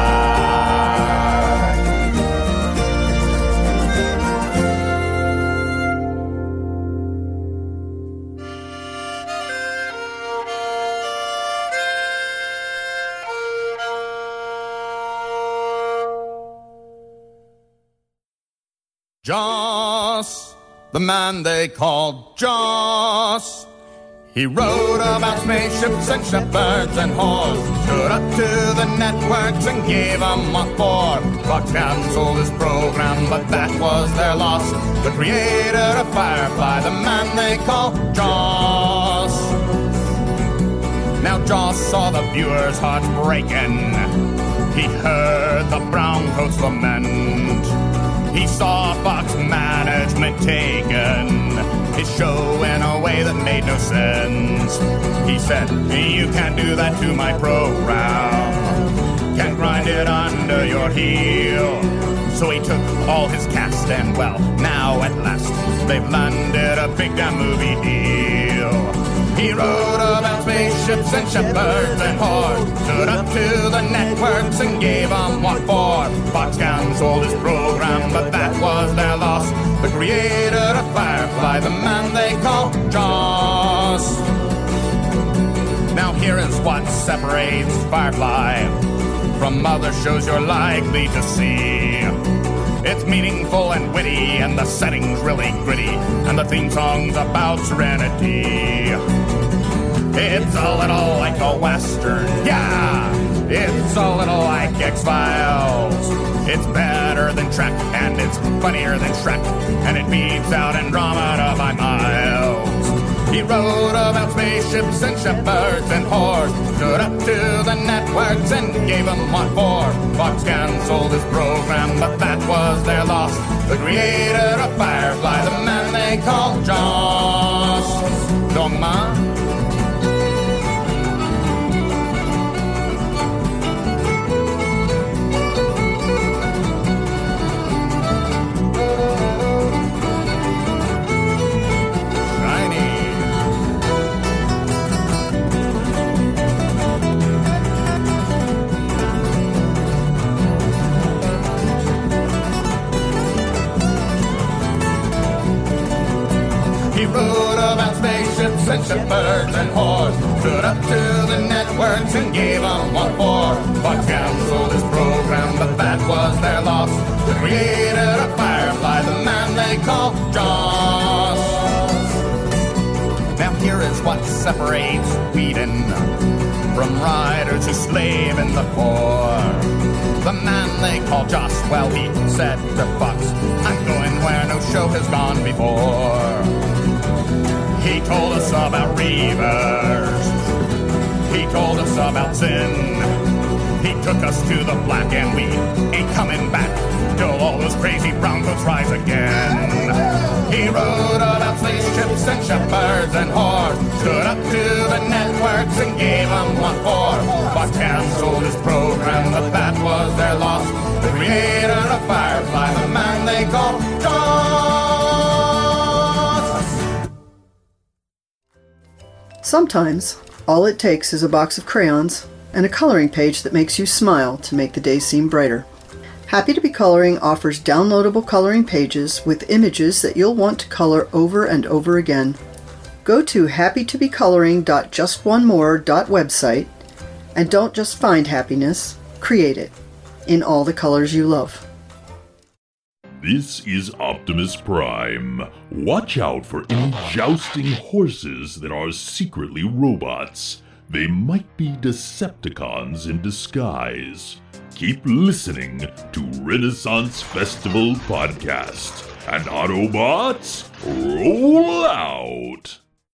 Joss, the man they called Joss. He wrote about spaceships and shepherds and whores, stood up to the networks and gave them what for. Fox cancelled his program, but that was their loss. The creator of Firefly, the man they call Joss. Now Joss saw the viewers' hearts breaking. He heard the browncoats lament. He saw Fox management taken his show in a way that made no sense. He said, you can't do that to my program. Can't grind it under heel. So he took all his cast and, well, now at last they've landed a big damn movie deal. He wrote about spaceships and shepherds and whores, stood up to the networks and gave them what for. Foxconn sold his program, but that was their loss. The creator of Firefly, the man they call Joss. Now here is what separates Firefly from other shows you're likely to see. It's meaningful and witty, and the setting's really gritty, and the theme song's about serenity. It's a little like a Western, yeah! It's a little like X-Files. It's better than Trek, and it's funnier than Shrek, and it beats out Andromeda by miles. He wrote about spaceships and shepherds and whores, stood up to the networks and gave them what for. Foxconn sold his program, but that was their loss. The creator of Firefly, the man they call Joss. Dogma. He wrote about spaceships and shepherds and whores, stood up to the networks and gave them what for. Foxconn sold his program, but that was their loss. The creator of Firefly, the man they call Joss. Now here is what separates Whedon from writers who slave in the core. The man they call Joss, well, he said to Fox, I'm going where no show has gone before. He told us about Reavers. He told us about Sin. He took us to the black, and we ain't coming back till all those crazy brown coats rise again. He wrote about spaceships and shepherds and whores, stood up to the networks and gave them what for. Foxconn sold his program, but that was their loss. The creator of Firefly, the man they call Joss. Sometimes, all it takes is a box of crayons and a coloring page that makes you smile to make the day seem brighter. Happy to Be Coloring offers downloadable coloring pages with images that you'll want to color over and over again. Go to happytobecoloring.justonemore.website and don't just find happiness, create it in all the colors you love. This is Optimus Prime. Watch out for any jousting horses that are secretly robots. They might be Decepticons in disguise. Keep listening to Renaissance Festival Podcast. And Autobots, roll out!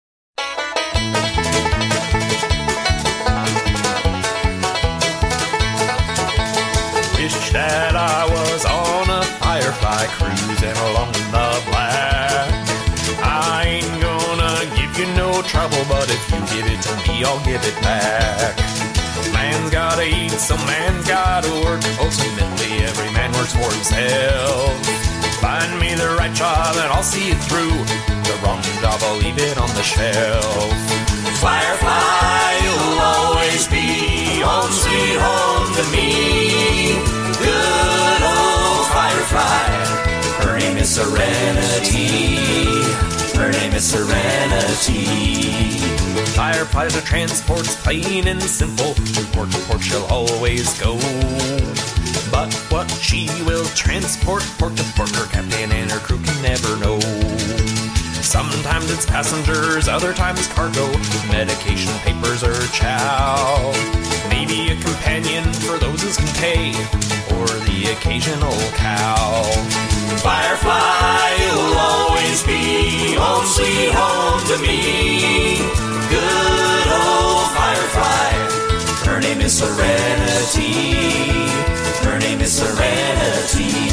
Wish that I was on a Firefly cruising along the black. I ain't gonna give you no trouble, but if you give it to me, I'll give it back. Man's gotta eat, so man's gotta work. Ultimately, every man works for himself. Find me the right job and I'll see it through. The wrong job, I'll leave it on the shelf. Firefly, you'll always be home sweet home to me. Good old Firefly, her name is Serenity. Her name is Serenity. Firefly's a transport's plain and simple. From port to port she'll always go. But what she will transport, port to port, her captain and her crew can never know. Sometimes it's passengers, other times cargo, medication, papers, or chow. Maybe a companion for those who can pay, or the occasional cow. Firefly, you'll always be home sweet home to me. Good old Firefly, her name is Serenity. Her name is Serenity.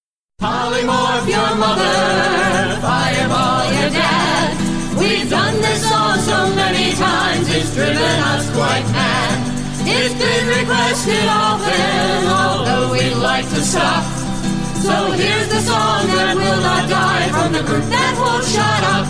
Polymorph your mother, fireball your dad. We've done this this song so many times, it's driven us quite mad. It's been requested often, although we'd like to stop. So here's the song that will not die from the group that won't shut up.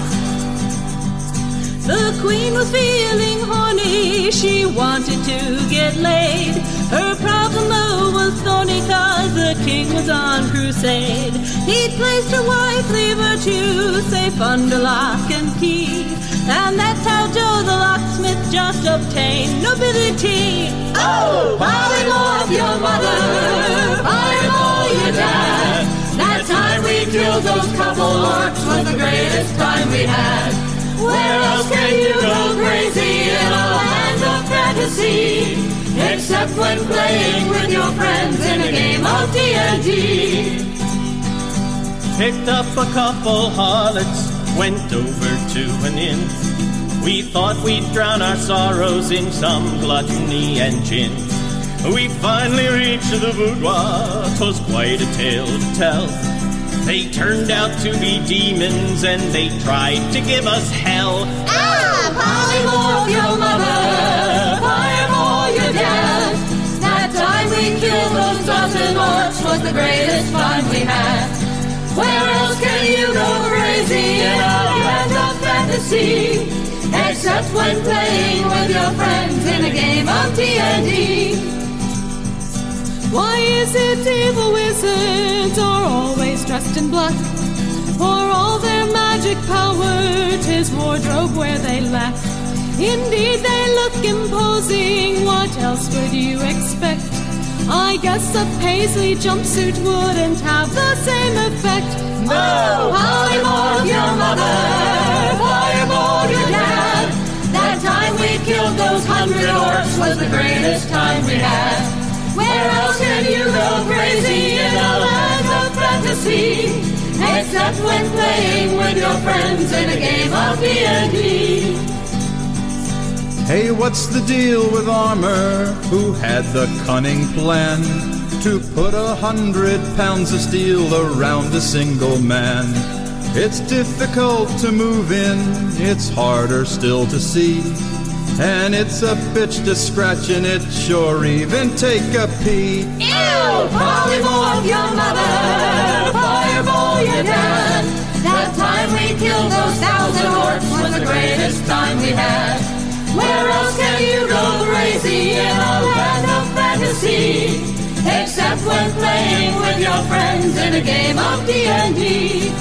The queen was feeling horny, she wanted to get laid. Her problem though was thorny, cause the king was on crusade. He'd placed her wifely virtue safe under lock and key, and that's how Joe the locksmith just obtained nobility. Oh, polymorph your mother, fireball your dad. That time we killed those couple orcs was the greatest time we had. Where else can you go crazy in a land of fantasy, except when playing with your friends in a game of D&D? Picked up a couple harlots, went over to an inn. We thought we'd drown our sorrows in some gluttony and gin. We finally reached the boudoir, 'twas quite a tale to tell. They turned out to be demons and they tried to give us hell. Ah, polymorph your mother, fireball your dad. That time we killed those dozen orcs was the greatest fun we had. Where else can you go crazy in a land of fantasy, except when playing with your friends in a game of D&D? Why is it evil wizards are always dressed in black? For all their magic power, 'tis wardrobe where they lack. Indeed they look imposing, what else would you expect? I guess a paisley jumpsuit wouldn't have the same effect. No, polymorph your mother, fireball your dad. That time we killed those 100 orcs was the greatest time we had. Where else can you go crazy in a land of fantasy, except when playing with your friends in a game of D&D? Hey, what's the deal with Armor, who had the cunning plan to put 100 pounds of steel around a single man? It's difficult to move in, it's harder still to see, and it's a bitch to scratch in it, sure even take a pee. Ew! Polymorph your mother, fireball your dad. That time we killed those 1,000 orcs was the greatest time we had. Where else can you go crazy in a land of fantasy, except when playing with your friends in a game of D&D?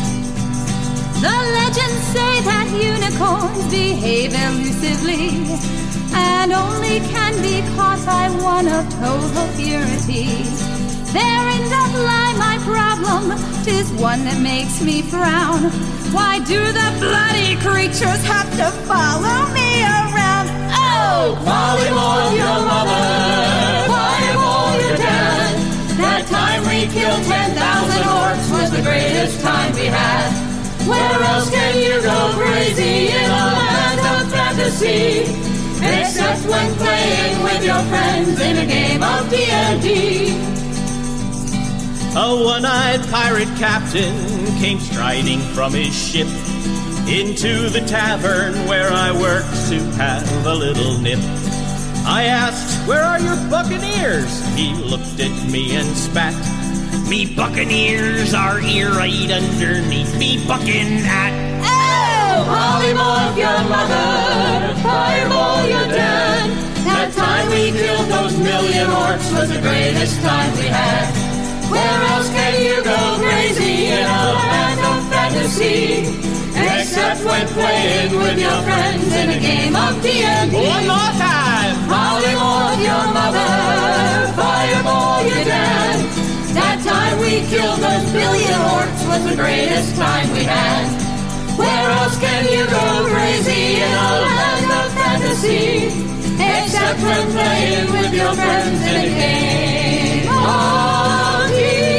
The legends say that unicorns behave elusively and only can be caught by one of total purity. Therein doth lie my problem, 'tis one that makes me frown. Why do the bloody creatures have to follow me around? Oh, polymorph your mother, fireball your dad. That time we killed 10,000 orcs was the greatest time we had. Where else can you go crazy in a land of fantasy, except when playing with your friends in a game of D&D? A one-eyed pirate captain came striding from his ship into the tavern where I worked to have a little nip. I asked, "Where are your buccaneers?" He looked at me and spat. "Me buccaneers are here right underneath me bucking at." Oh, polymorph your mother, fireball your dad. That time we killed those 1,000,000 orcs was the greatest time we had. Where else can you go crazy in a land of fantasy, except when playing with your friends in a game of D&D? One more time! Polymorph your mother, fireball your dad. That time we killed those 1,000,000,000 orcs was the greatest time we had. Where else can you go crazy in a land of fantasy, except when playing with your friends in a game of D&D?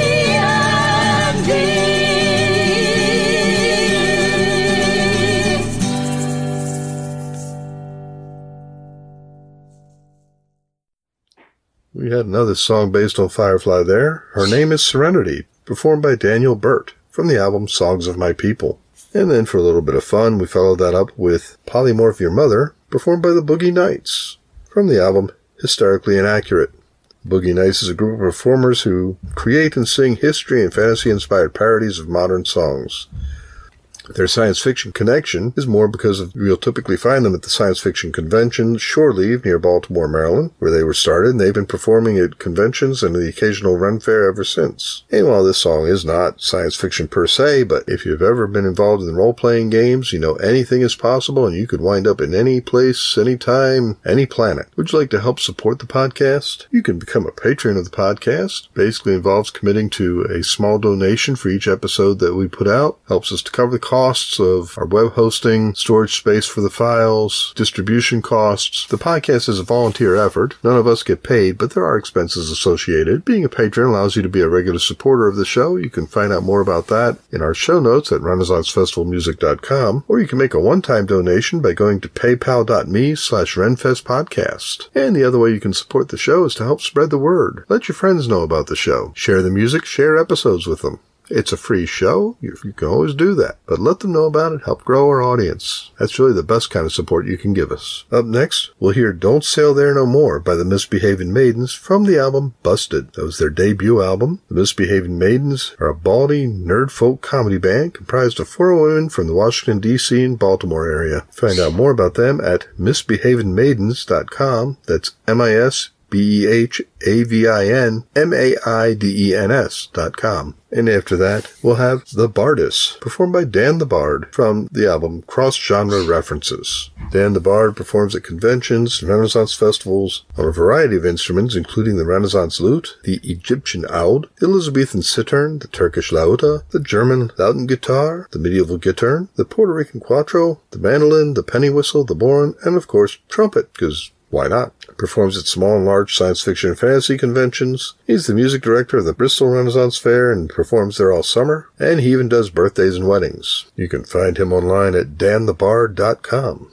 We had another song based on Firefly there. Her name is Serenity, performed by Daniel Burt from the album Songs of My People. And then for a little bit of fun, we followed that up with Polymorph Your Mother, performed by the Boogie Nights, from the album Hysterically Inaccurate. Boogie Nights is a group of performers who create and sing history and fantasy-inspired parodies of modern songs. Their science fiction connection is more because you'll typically find them at the science fiction convention Shore Leave near Baltimore, Maryland, where they were started, and they've been performing at conventions and the occasional Ren Fair ever since. And while this song is not science fiction per se, but if you've ever been involved in role-playing games, you know anything is possible and you could wind up in any place, any time, any planet. Would you like to help support the podcast? You can become a patron of the podcast. Basically involves committing to a small donation for each episode that we put out. Helps us to cover the costs of our web hosting, storage space for the files, distribution costs. The podcast is a volunteer effort. None of us get paid, but there are expenses associated. Being a patron allows you to be a regular supporter of the show. You can find out more about that in our show notes at RenaissanceFestivalMusic.com, or you can make a one-time donation by going to paypal.me/RenFestPodcast. And the other way you can support the show is to help spread the word. Let your friends know about the show. Share the music, share episodes with them. It's a free show. You can always do that. But let them know about it. Help grow our audience. That's really the best kind of support you can give us. Up next, we'll hear Don't Sail There No More by the Misbehaving Maidens from the album Busted. That was their debut album. The Misbehaving Maidens are a baldy, nerd folk comedy band comprised of 4 women from the Washington, D.C. and Baltimore area. Find out more about them at misbehavingmaidens.com. That's MISBEHAVINMAIDENS.com. And after that, we'll have The Bardess, performed by Dan the Bard from the album Cross Genre References. Dan the Bard performs at conventions and Renaissance festivals on a variety of instruments, including the Renaissance lute, the Egyptian oud, the Elizabethan cittern, the Turkish lauta, the German Lauten guitar, the medieval gittern, the Puerto Rican cuatro, the mandolin, the penny whistle, the bourne, and of course, trumpet, because why not? Performs at small and large science fiction and fantasy conventions. He's the music director of the Bristol Renaissance Fair and performs there all summer. And he even does birthdays and weddings. You can find him online at danthebard.com.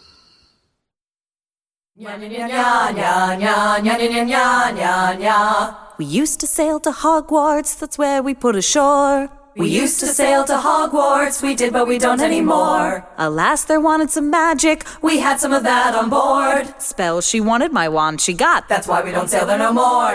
We used to sail to Hogwarts, that's where we put ashore. We used to sail to Hogwarts, we did, but we don't anymore. Alas, there wanted some magic, we had some of that on board. Spells she wanted, my wand she got, that's why we don't sail there no more.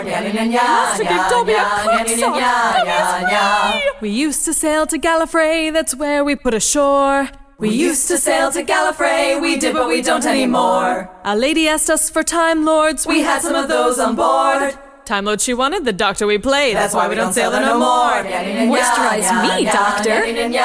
We used to sail to Gallifrey, that's where we put ashore. We used to sail to Gallifrey, we did, but we don't anymore. A lady asked us for Time Lords, we had some of those on board. Time Lord she wanted, the doctor we played. That's why we don't sail there no more. Moisturize me, doctor.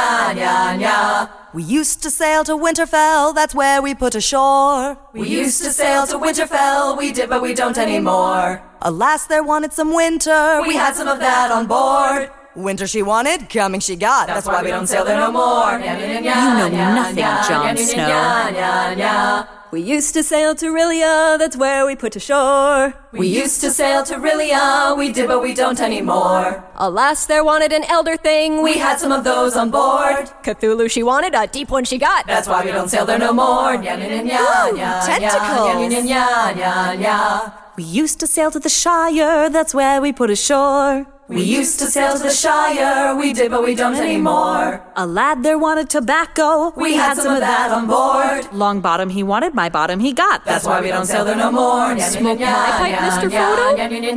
We used to sail to Winterfell, that's where we put ashore. We used to sail to Winterfell, we did, but we don't anymore. Alas, there wanted some winter, we had some of that on board. Winter she wanted, coming she got, that's why we don't sail there no more. You know nothing, Jon Snow. We used to sail to Rilia, that's where we put ashore. We used to sail to Rilia, we did, but we don't anymore. Alas, there wanted an elder thing, we had some of those on board. Cthulhu she wanted, a deep one she got, that's why we don't sail there no more. Tentacles! We used to sail to the Shire, that's where we put ashore. We used to sail to the Shire, we did, but we don't anymore. A lad there wanted tobacco, we had some of that on board. Long bottom he wanted, my bottom he got, that's why we don't sail there no more. Smoke my pipe, Mr. Frodo?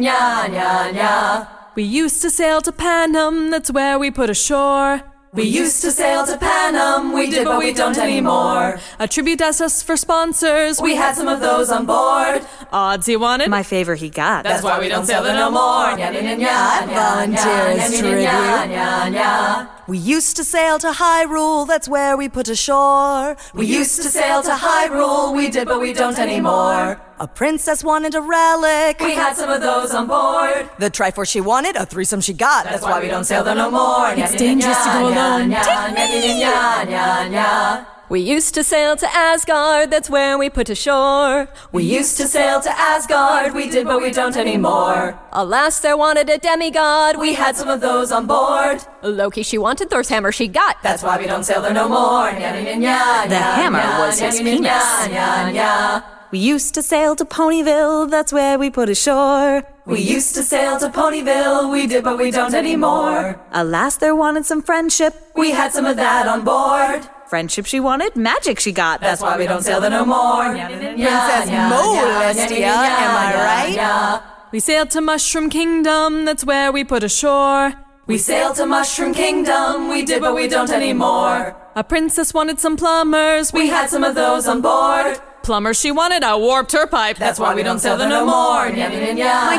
We used to sail to Panem, that's where we put ashore. We used to sail to Panem, we did, but we don't anymore. A tribute asked us for sponsors, we had some of those on board. Odds he wanted, my favor he got, that's why we don't sail there no more. Volunteer as tribute. We used to sail to Hyrule, that's where we put ashore. We used to sail to Hyrule, we did, but we don't anymore. A princess wanted a relic, we had some of those on board. The Triforce she wanted, a threesome she got, that's why we don't sail there no more. It's dangerous to go alone. Take me! We used to sail to Asgard, that's where we put ashore. We used to sail to Asgard, we did, but we don't anymore. Alas, there wanted a demigod, we had some of those on board. Loki she wanted, Thor's hammer she got, that's why we don't sail there no more. The hammer was his penis. We used to sail to Ponyville, that's where we put ashore. We used to sail to Ponyville, we did, but we don't anymore. Alas, there wanted some friendship, we had some of that on board. Friendship she wanted, magic she got. That's why we don't sail there no more. Princess Molestia, am I right? We sailed to Mushroom Kingdom, that's where we put ashore. We sailed to Mushroom Kingdom, we did, but we don't anymore. A princess wanted some plumbers, we had some of those on board. Plumber she wanted, I warped her pipe. That's why we don't sail there no more. My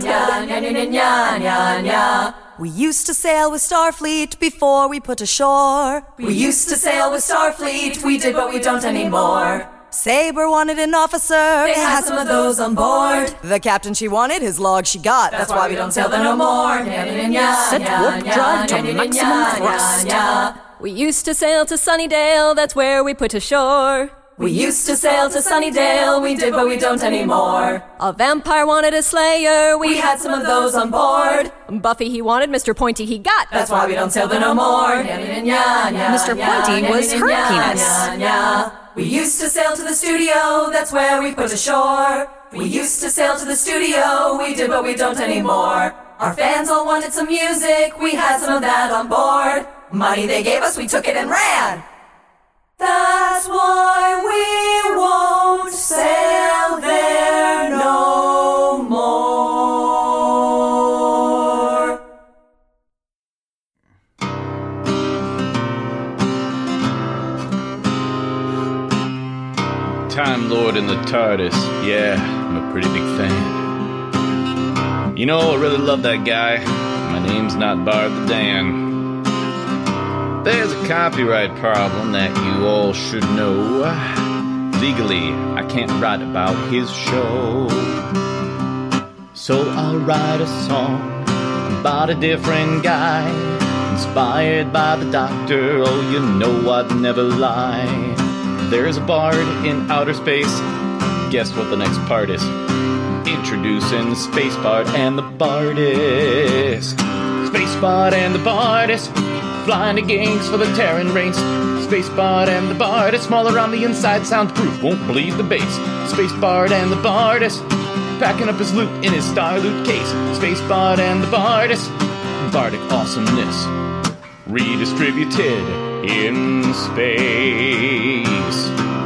child. We used to sail with Starfleet before we put ashore. We used to sail with Starfleet, we did, but we don't anymore. Saber wanted an officer, they had some of those on board. The captain she wanted, his log she got. That's why we don't sail there no more. Set warp drive to maximum thrust. We used to sail to Sunnydale, that's where we put ashore. We used to sail to Sunnydale, we did, but we don't anymore. A vampire wanted a slayer, we had some of those on board. Buffy he wanted, Mr. Pointy he got. That's why we don't sail there no more. Mr. Pointy was her penis. We used to sail to the studio, that's where we put ashore. We used to sail to the studio, we did, but we don't anymore. Our fans all wanted some music, we had some of that on board. Money they gave us, we took it and ran. That's why we won't sail there no more. Time Lord in the TARDIS, yeah, I'm a pretty big fan. You know, I really love that guy. My name's not Bard the Dan. There's a copyright problem that you all should know. Legally, I can't write about his show. So I'll write a song about a different guy, inspired by the Doctor. Oh, you know I'd never lie. There's a bard in outer space. Guess what the next part is? Introducing Space Bard and the Bardess. Space Bard and the Bardess, flying to gigs for the Terran race. Space Bard and the Bardess, smaller on the inside, soundproof, won't bleed the bass. Space Bard and the Bardess, packing up his loot in his star loot case. Space Bard and the Bardess, bardic awesomeness, redistributed in space.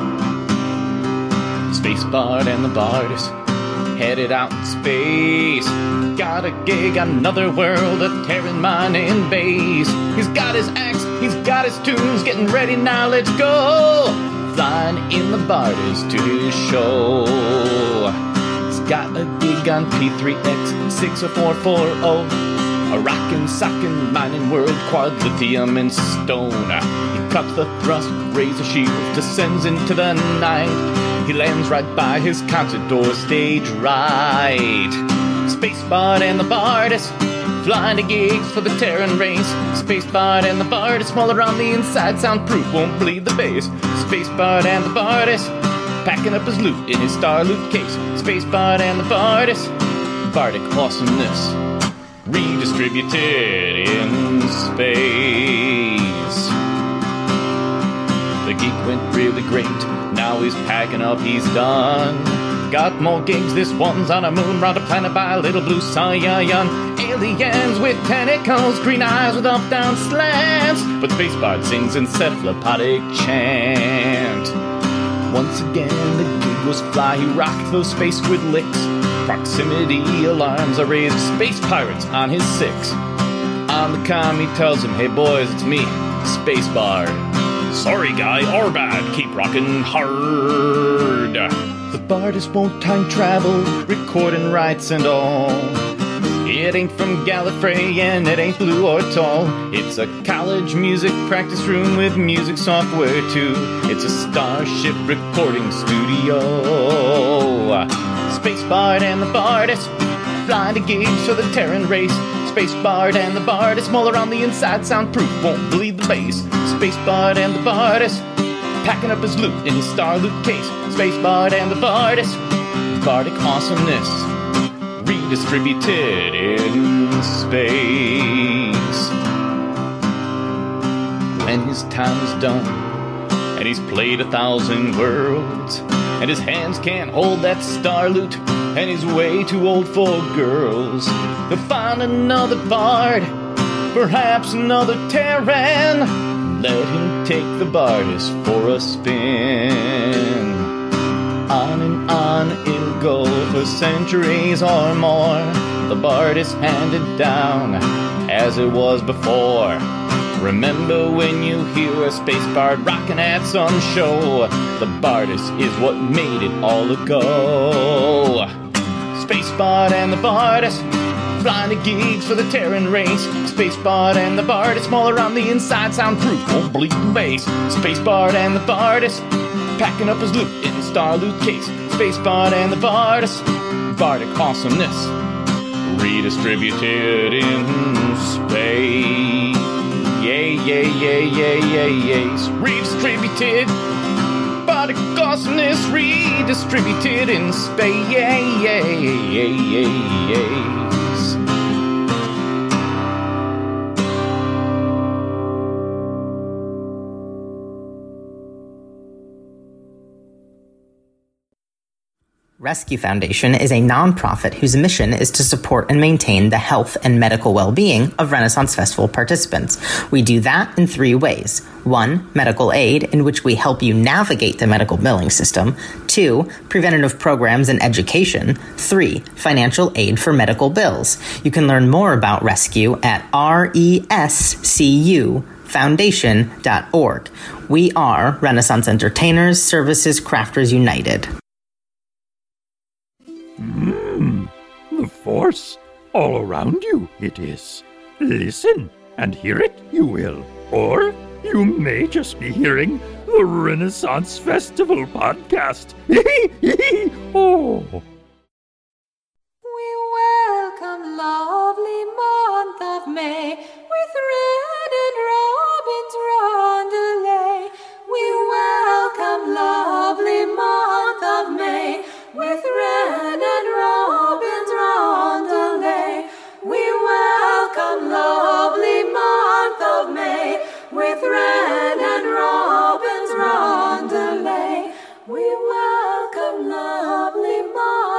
Space Bard and the Bardess, headed out in space. Got a gig on another world, a Terran mining base. He's got his axe, he's got his tunes, getting ready now, let's go. Flying in the Bardess to his show. He's got a gig on P3X 60440, a rockin' sockin' mining world, quad lithium and stone. He cuts the thrust, razor shield, descends into the night. He lands right by his concert door, stage right. Space Bard and the Bardess, flying to gigs for the Terran race. Space Bard and the Bardess, smaller on the inside, soundproof, won't bleed the bass. Space Bard and the Bardess, packing up his loot in his star loot case. Space Bard and the Bardess, bardic awesomeness, redistributed in space. The gig went really great, now he's packing up, he's done. Got more gigs, this one's on a moon, round a planet by a little blue cyan. Aliens with tentacles, green eyes with up-down slants. But Space Bard sings in cephalopodic chant. Once again, the gig was fly, he rocked those space squid licks. Proximity alarms are raised, space pirates on his six. On the comm he tells them, hey boys, it's me, Space Bard. Sorry guy, our bad, keep rockin' hard. The Bardess won't time travel, recording rights and all. It ain't from Gallifrey and it ain't blue or tall. It's a college music practice room with music software too. It's a starship recording studio. Space Bard and the Bardess, flying to gigs for the Terran race. Space Bard and the Bardess, smaller on the inside, soundproof, won't bleed the bass. Space Bard and the Bardess, packing up his loot in his star loot case. Space Bard and the Bardess, bardic awesomeness, redistributed in space. When his time is done and he's played 1,000 worlds, and his hands can't hold that star loot, and he's way too old for girls, he'll find another bard, perhaps another Terran. let him take the Bardis for a spin. On and on it'll go for centuries or more. The Bardis handed down as it was before. Remember when you hear a space bard rockin' at some show, the Bardis is what made it all a go. Space Bard and the Bardis, flying to gigs for the Terran race. Space Bard and the Bardis, small around the inside, soundproof, won't bleed in bass. Space Bard and the Bardis, packing up his loot in the Star Loot case. Space Bard and the Bardis, bardic awesomeness, redistributed in space. Yay, yay, yay, yay, yay, yays. Redistributed, bardic awesomeness, redistributed in space. Yay, yay, yay, yay, yays. Rescue Foundation is a nonprofit whose mission is to support and maintain the health and medical well-being of Renaissance Festival participants. We do that in 3 ways. 1, medical aid, in which we help you navigate the medical billing system. 2, preventative programs and education. 3, financial aid for medical bills. You can learn more about Rescue at rescufoundation.org. We are Renaissance Entertainers Services Crafters United. The Force all around you, it is. Listen and hear it, you will. Or you may just be hearing the Renaissance Festival podcast. Oh. We welcome lovely month of May with Red and Robin's Rondelay. We welcome lovely month of May with Red and Robin's Rondelay. We welcome lovely month of May with Red and Robin's Rondelay. We welcome lovely month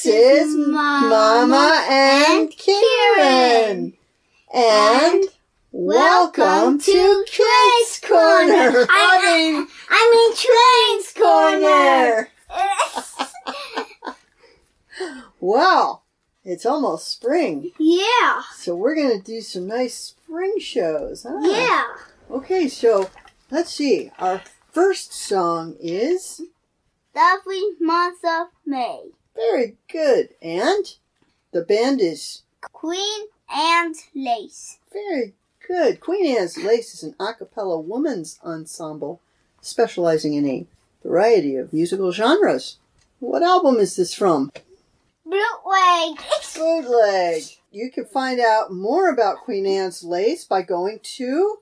This is Mama and Karen. And welcome to Trace Corner. I mean Trace Corner. Wow, it's almost spring. Yeah. So we're going to do some nice spring shows, huh? Yeah. Okay, so let's see. Our first song is Lovely Month of May. Very good. And the band is Queen Anne's Lace. Very good. Queen Anne's Lace is an a cappella women's ensemble specializing in a variety of musical genres. What album is this from? Bootleg. Bootleg. You can find out more about Queen Anne's Lace by going to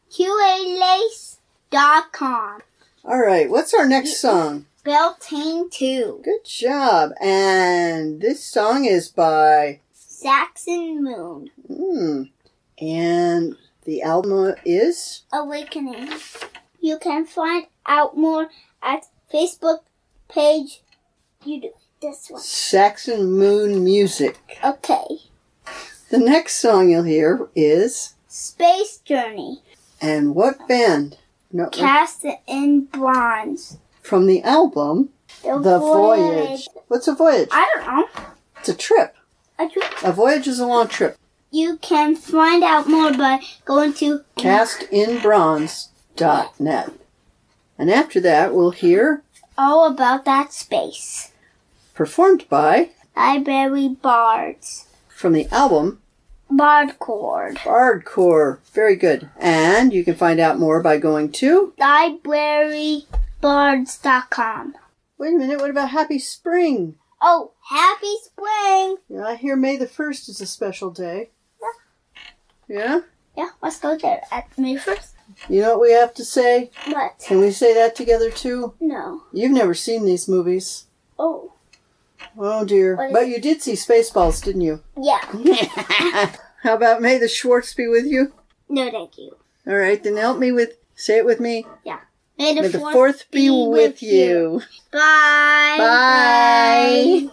QALace.com. All right, what's our next song? Beltane 2. Good job. And this song is by Saxon Moon. And the album is Awakening. You can find out more at Facebook page. You do this one. Saxon Moon Music. Okay. The next song you'll hear is Space Journey. And what band? No, Cast in Bronze. From the album The Voyage. What's a voyage? I don't know. It's a trip. A trip. A voyage is a long trip. You can find out more by going to castinbronze.net. And after that, we'll hear All About That Space. Performed by Library Bards. From the album Bardcore. Bardcore. Very good. And you can find out more by going to librarybards.com. Wait a minute, what about Happy Spring? Oh, Happy Spring! Yeah, I hear May the 1st is a special day. Yeah? Yeah, let's go there at May 1st. You know what we have to say? What? Can we say that together too? No. You've never seen these movies. Oh. Oh dear. But you did see Spaceballs, didn't you? Yeah. How about May the Schwartz be with you? No, thank you. All right, then help me say it with me. Yeah. May the 4th be with you. Bye. Bye.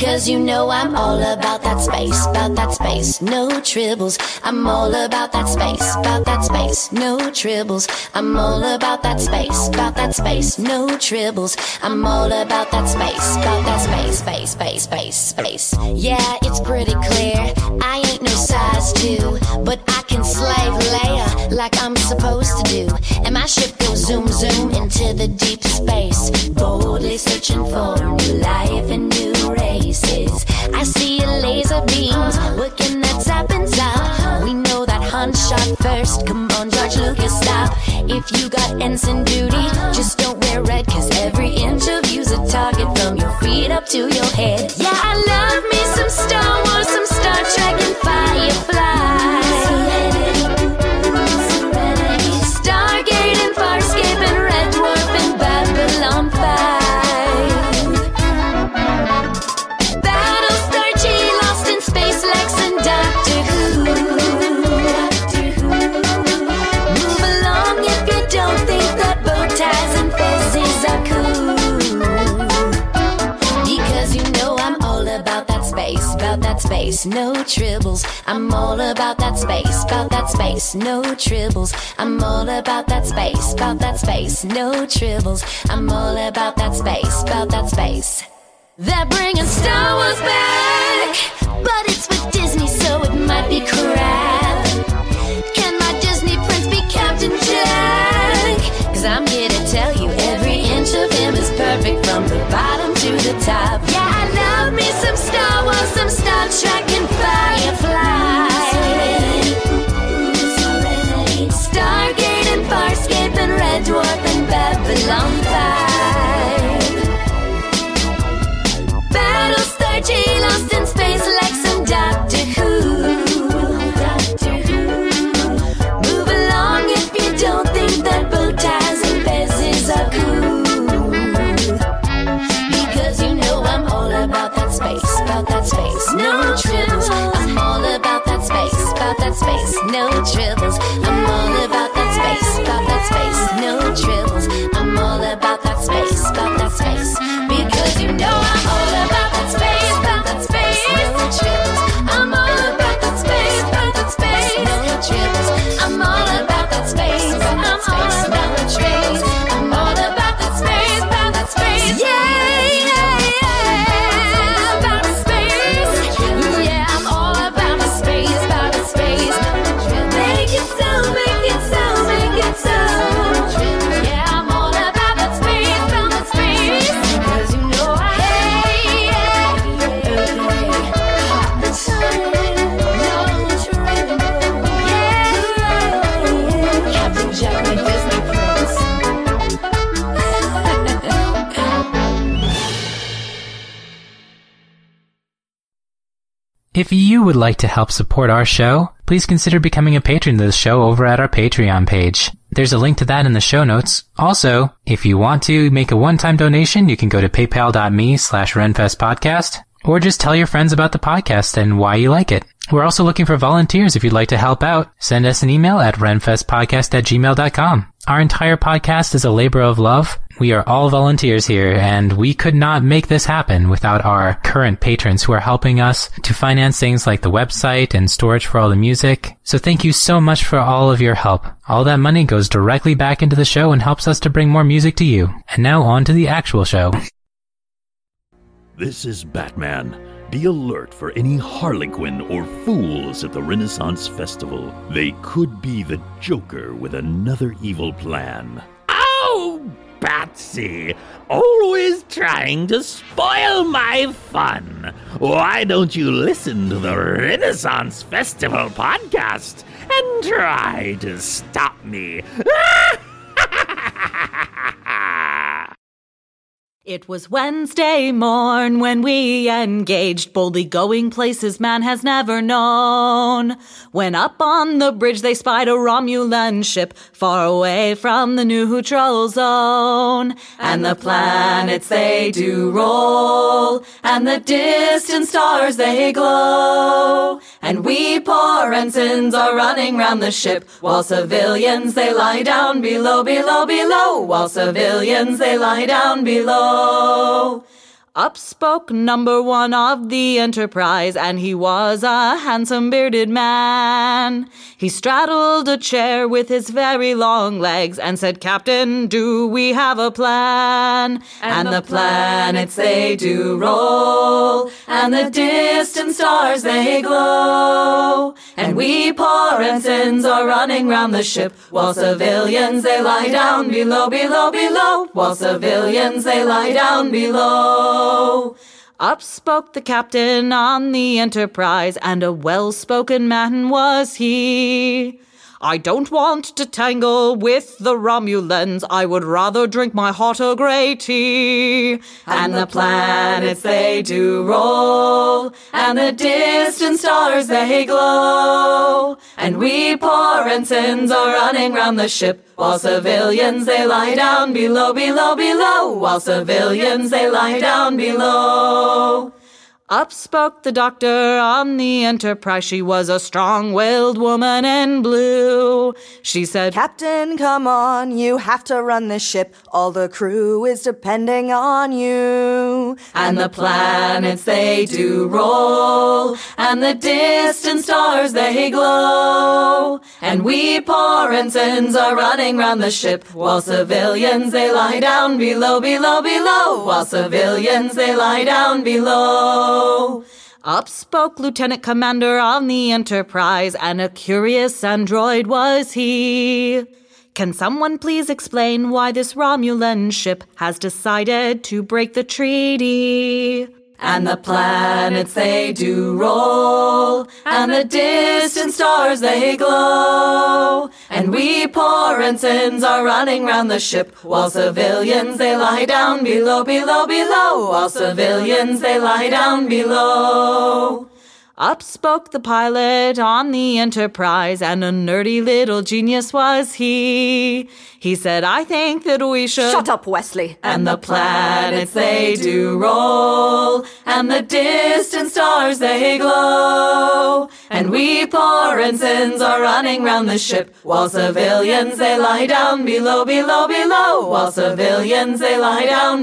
Because you know I'm all about that space, no tribbles. I'm all about that space, no tribbles. I'm all about that space, no tribbles. I'm all about that space, space. Yeah, it's pretty clear, I ain't no size 2, but I can slave Leia like I'm supposed to do. And my ship goes zoom, zoom into the deep space, boldly searching for new life and new races. I see laser beams working that tap inside. We know that Han shot first. Come on, George Lucas, stop. If you got ensign duty, just don't wear red, cause every inch of you's a target from your feet up to your head. Yeah, I love me some Star Wars, some Star Trek and Firefly, Stargate and Farscape and Red Dwarf and Babylon 5, Battlestar G, Lost in Space, Lex and Doctor Who. Move along if you don't think that bow ties and fezes are cool. Because you know I'm all about that space, no tribbles. I'm all about that space, no tribbles. I'm all about that space, no tribbles. I'm all about that space. They're bringing Star Wars back, but it's with Disney, so it might be crap. Can my Disney prince be Captain Jack? Cause I'm here to tell you every inch of him is perfect from the bottom to the top. Yeah, I love me some Star Wars, some Star Trek and Firefly, Stargate and Farscape and Red Dwarf and Babylon 5, Battlestar G, Lost in Space, Lex and Doctor Who. Move along if you don't think that bow ties and fezes are cool. Because you know I'm all about that space, no tribbles. I'm all about that space, no tribbles. I'm all about that space, no tribbles. I'm all about that space, because you know I'm all about that space, no tribbles. I'm all about that space, no tribbles. I'm all about that space, I'm all about the tribbles. I'm all about that space, yeah, about the space. Yeah, I'm all about the space, Make it so, make it so, make it so. Yeah, I'm all about that space, because you know Captain Jack, my Disney prince. If you would like to help support our show, please consider becoming a patron of the show over at our Patreon page. There's a link to that in the show notes. Also, if you want to make a one-time donation, you can go to paypal.me/RenFestPodcast, or just tell your friends about the podcast and why you like it. We're also looking for volunteers if you'd like to help out. Send us an email at renfestpodcast@gmail.com. Our entire podcast is a labor of love. We are all volunteers here, and we could not make this happen without our current patrons who are helping us to finance things like the website and storage for all the music. So thank you so much for all of your help. All that money goes directly back into the show and helps us to bring more music to you. And now on to the actual show. This is Batman. Be alert for any harlequin or fools at the Renaissance Festival. They could be the Joker with another evil plan. Oh, Batsy! Always trying to spoil my fun. Why don't you listen to the Renaissance Festival podcast and try to stop me? It was Wednesday morn when we engaged, boldly going places man has never known. When up on the bridge they spied a Romulan ship, far away from the neutral zone. And the planets they do roll, and the distant stars they glow. And we poor ensigns are running round the ship, while civilians they lie down below, below, below. While civilians they lie down below. Up spoke number 1 of the Enterprise, and he was a handsome bearded man. He straddled a chair with his very long legs and said, "Captain, do we have a plan?" And the planets they do roll, and the distant stars they glow, and we poor ensigns are running round the ship, while civilians they lie down below, below, below, while civilians they lie down below. Up spoke the captain on the Enterprise, and a well-spoken man was he. "I don't want to tangle with the Romulans, I would rather drink my hot Earl Grey tea." And the planets they do roll, and the distant stars they glow, and we poor ensigns are running round the ship, while civilians they lie down below, below, below, while civilians they lie down below. Up spoke the doctor on the Enterprise. She was a strong-willed woman in blue. She said, "Captain, come on, you have to run this ship. All the crew is depending on you." And the planets they do roll, and the distant stars they glow, and we poor ensigns are running round the ship, while civilians they lie down below, below, below, while civilians they lie down below. Up spoke Lieutenant Commander on the Enterprise, and a curious android was he. "Can someone please explain why this Romulan ship has decided to break the treaty?" And the planets they do roll, and the distant stars they glow, and we poor ensigns are running round the ship, while civilians they lie down below, below, below, while civilians they lie down below. Up spoke the pilot on the Enterprise, and a nerdy little genius was he. He said, "I think that we should—" "Shut up, Wesley." And the planets they do roll, and the distant stars they glow, and we poor ensigns are running round the ship, while civilians they lie down below, below, below, while civilians they lie down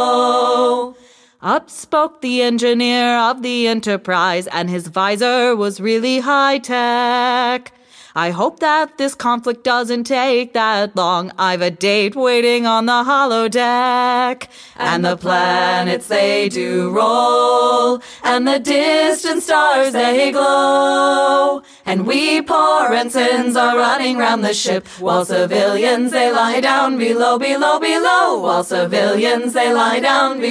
below. Up spoke the engineer of the Enterprise, and his visor was really high-tech. "I hope that this conflict doesn't take that long. I've a date waiting on the holodeck." And the planets they do roll, and the distant stars they glow, and we poor ensigns are running round the ship, while civilians they lie down below, below, below, while civilians they lie down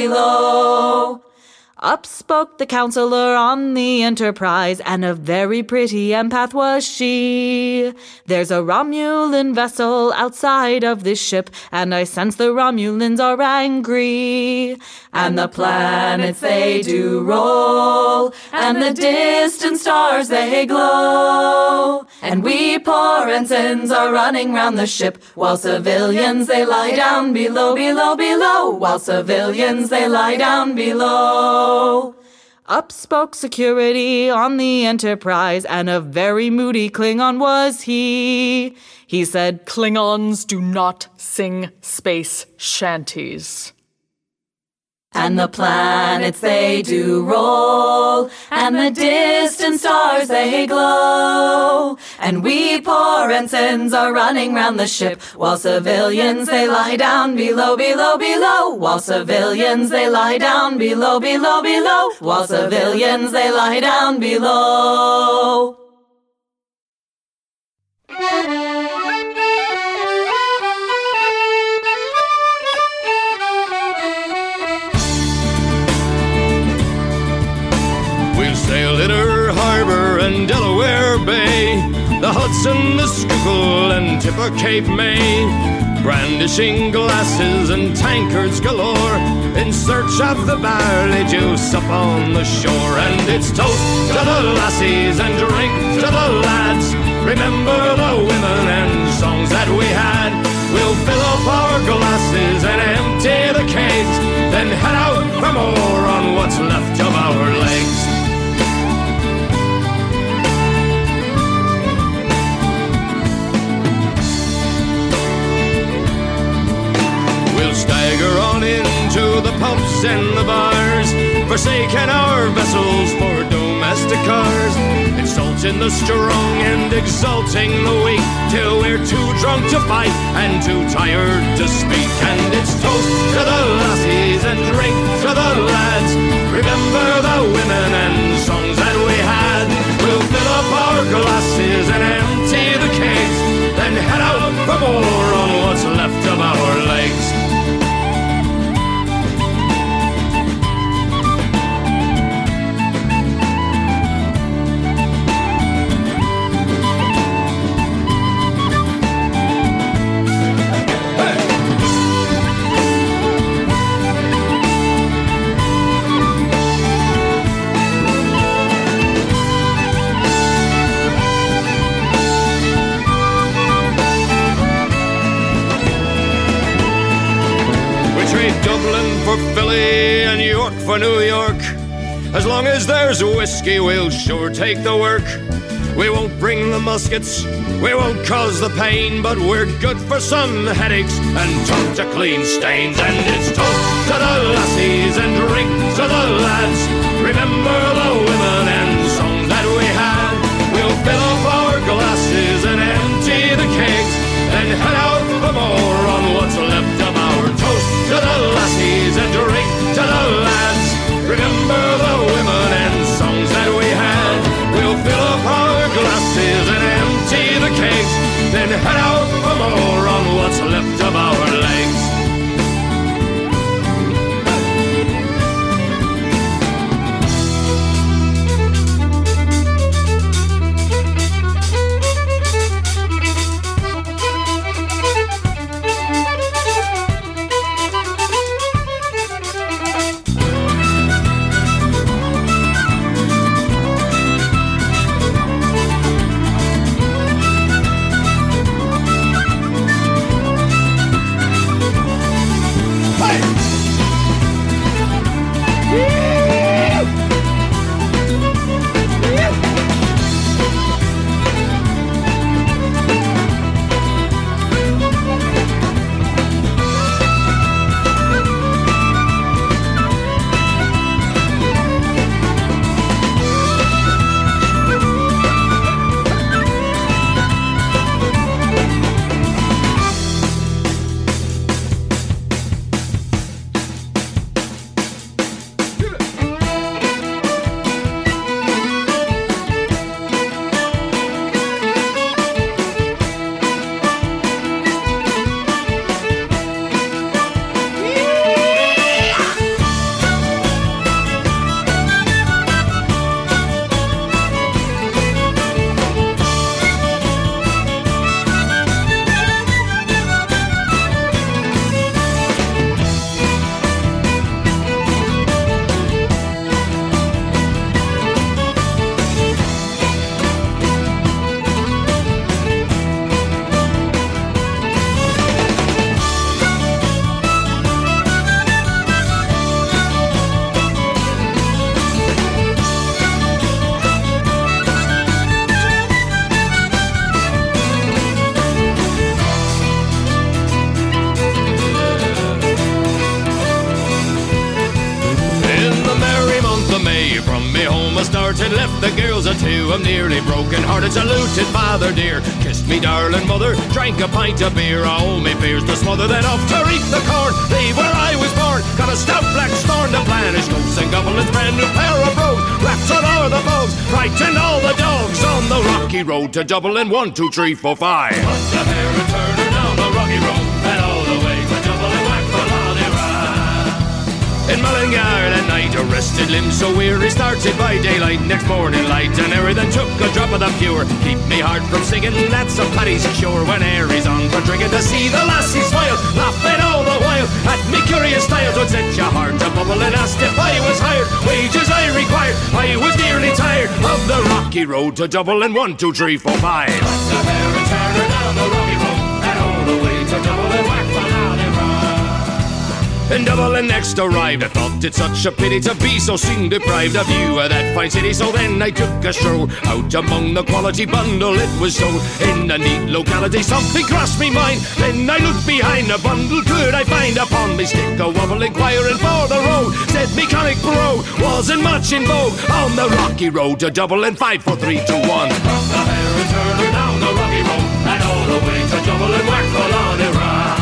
below. Up spoke the counselor on the Enterprise, and a very pretty empath was she. "There's a Romulan vessel outside of this ship, and I sense the Romulans are angry." And the planets they do roll, and the distant stars they glow, and we poor ensigns are running round the ship, while civilians they lie down below, below, below, while civilians they lie down below. Up spoke security on the Enterprise, and a very moody Klingon was he. He said, "Klingons do not sing space shanties." And the planets they do roll, and the distant stars they glow, and we poor ensigns are running round the ship, while civilians they lie down below, below, below, while civilians they lie down below, below, below, while civilians they lie down below. Sailed Inner Harbor and Delaware Bay, the Hudson, the Schuylkill, and Tipper Cape May, brandishing glasses and tankards galore, in search of the barley juice up on the shore. And it's toast to the lassies and drink to the lads, remember the women and songs that we had. We'll fill up our glasses and empty the kegs, then head out for more on what's left of our legs. Stagger on into the pumps and the bars, forsaken our vessels for domestic cars, insulting the strong and exalting the weak, till we're too drunk to fight and too tired to speak. And it's toast to the lassies and drink to the lads. Remember the women and songs that we had. We'll fill up our glasses and empty the kegs, then head out for more on what's left of our legs. Dublin for Philly and York for New York. As long as there's whiskey, we'll sure take the work. We won't bring the muskets, we won't cause the pain, but we're good for sun headaches and talk to clean stains. And it's toast to the lassies and drink to the lads. Remember the women and songs that we had. We'll fill up our glasses and empty the kegs, then head out for more on what's left of our toast to the lassies and drink to the lads. Remember the women and songs that we had. We'll fill up our glasses and empty the kegs, then head out for more on what's left of our legs. Left the girls a two, I'm nearly broken hearted, saluted father dear, kissed me darling mother, drank a pint of beer, all me fears to smother, then off to reap the corn, leave where I was born, got a stout black thorn to planish, goats and goblins, brand new pair of brogues, wrapped on all the fogs, frightened all the dogs, on the rocky road to Dublin, 1, 2, 3, 4, 5. What's the hair and turner down the rocky road, and all the way to Dublin, whack for in Mullingar at night, arrested limbs so weary, started by daylight, next morning light, and ere then took a drop of the pure, keep me heart from singing, that's a Paddy's cure, when Harry's on for drinking, to see the lassie smile, laughing all the while, at me curious styles, would set your heart to bubble, and asked if I was hired, wages I required, I was nearly tired, of the rocky road to Dublin, 1, 2, 3, 4, 5. What's the hair and turner down the rocky road, and all the way to Dublin, whack for And Dublin next arrived. I thought it such a pity to be so soon deprived of view of that fine city. So then I took a stroll out among the quality bundle. It was sold in a neat locality. Something crossed me mind. Then I looked behind the bundle. Could I find upon me stick a wobble inquiring for the road? Said me comic bro wasn't much in vogue on the rocky road to Dublin. 5, 4, 3, 2, 1. Up the hair and turn her down the rocky road and all the way to Dublin. Whack full on it round.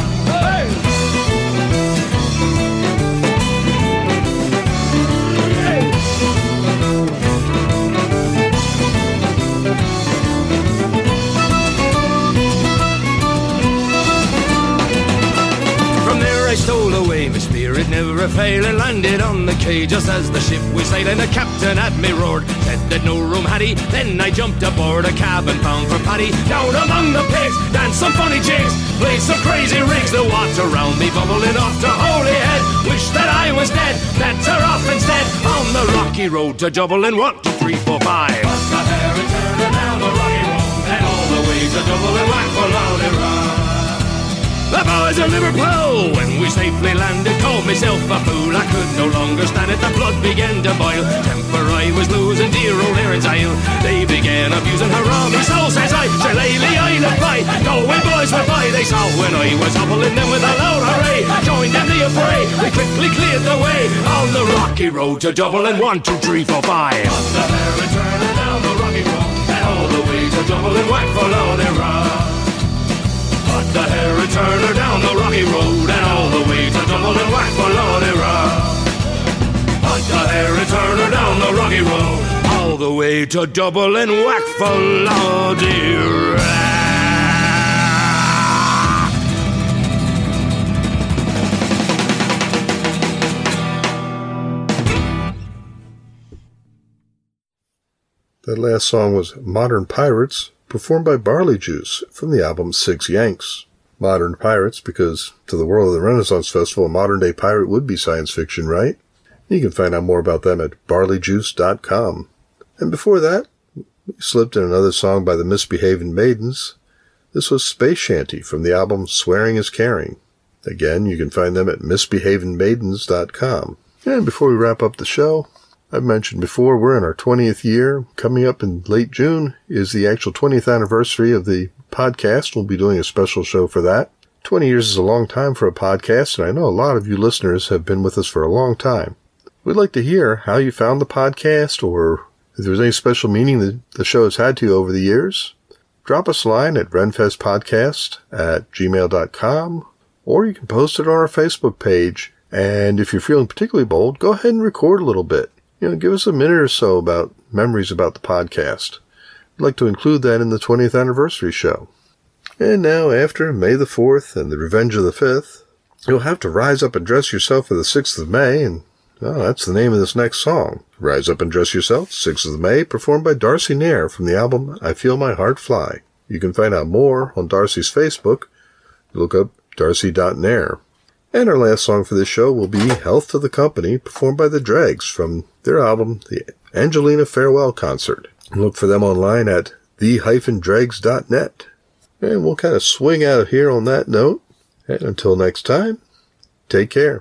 Stole away, my spirit never failed, and landed on the quay just as the ship was sailing. The captain at me roared, said that no room had he. Then I jumped aboard a cab and found for Paddy. Down among the pigs, danced some funny jigs, played some crazy rigs. The water round me bubbling off to Holyhead. Wish that I was dead, better off instead on the rocky road to Dublin. 1, 2, 3, 4, 5. Bust the hair and turn her down the rocky road and all the way to Dublin. Whack for Loudon Round. The boys of Liverpool, when we safely landed, called myself a fool. I could no longer stand it, the blood began to boil. Temper I was losing, dear old Erin's Isle. They began abusing her on me, so says I, Shillelagh Island by. Going boys went by, they saw when I was hobbling them with a loud hooray. Joined in the affray, we quickly cleared the way on the rocky road to Dublin. 1, 2, 3, 4, 5. Up the hair and turn it down the rocky road and all the way to Dublin. Whack for Loudon Round. Put the hair and turn her down the rocky road and all the way to Dublin. Whack for Loudon Round. Put the hair and turn her down the rocky road all the way to Dublin. Whack for Loudon Round. That last song was Modern Pirates, performed by Barley Juice from the album Six Yanks. Modern Pirates, because to the world of the Renaissance Festival, a modern-day pirate would be science fiction, right? You can find out more about them at barleyjuice.com. And before that, we slipped in another song by the Misbehaving Maidens. This was Space Shanty from the album Swearing is Caring. Again, you can find them at misbehavingmaidens.com. And before we wrap up the show, I've mentioned before, we're in our 20th year. Coming up in late June is the actual 20th anniversary of the podcast. We'll be doing a special show for that. 20 years is a long time for a podcast, and I know a lot of you listeners have been with us for a long time. We'd like to hear how you found the podcast, or if there's any special meaning that the show has had to you over the years. Drop us a line at renfestpodcast@gmail.com, or you can post it on our Facebook page. And if you're feeling particularly bold, go ahead and record a little bit. Give us a minute or so about memories about the podcast. I'd like to include that in the 20th anniversary show. And now, after May the 4th and the Revenge of the 5th, you'll have to rise up and dress yourself for the 6th of May, and that's the name of this next song. Rise Up and Dress Yourself, 6th of May, performed by Darcy Nair from the album I Feel My Heart Fly. You can find out more on Darcy's Facebook. Look up darcy.nair. And our last song for this show will be Health to the Company, performed by the Dregs from their album, The Angelina Farewell Concert. Look for them online at the-dregs.net. And we'll kind of swing out of here on that note. And until next time, take care.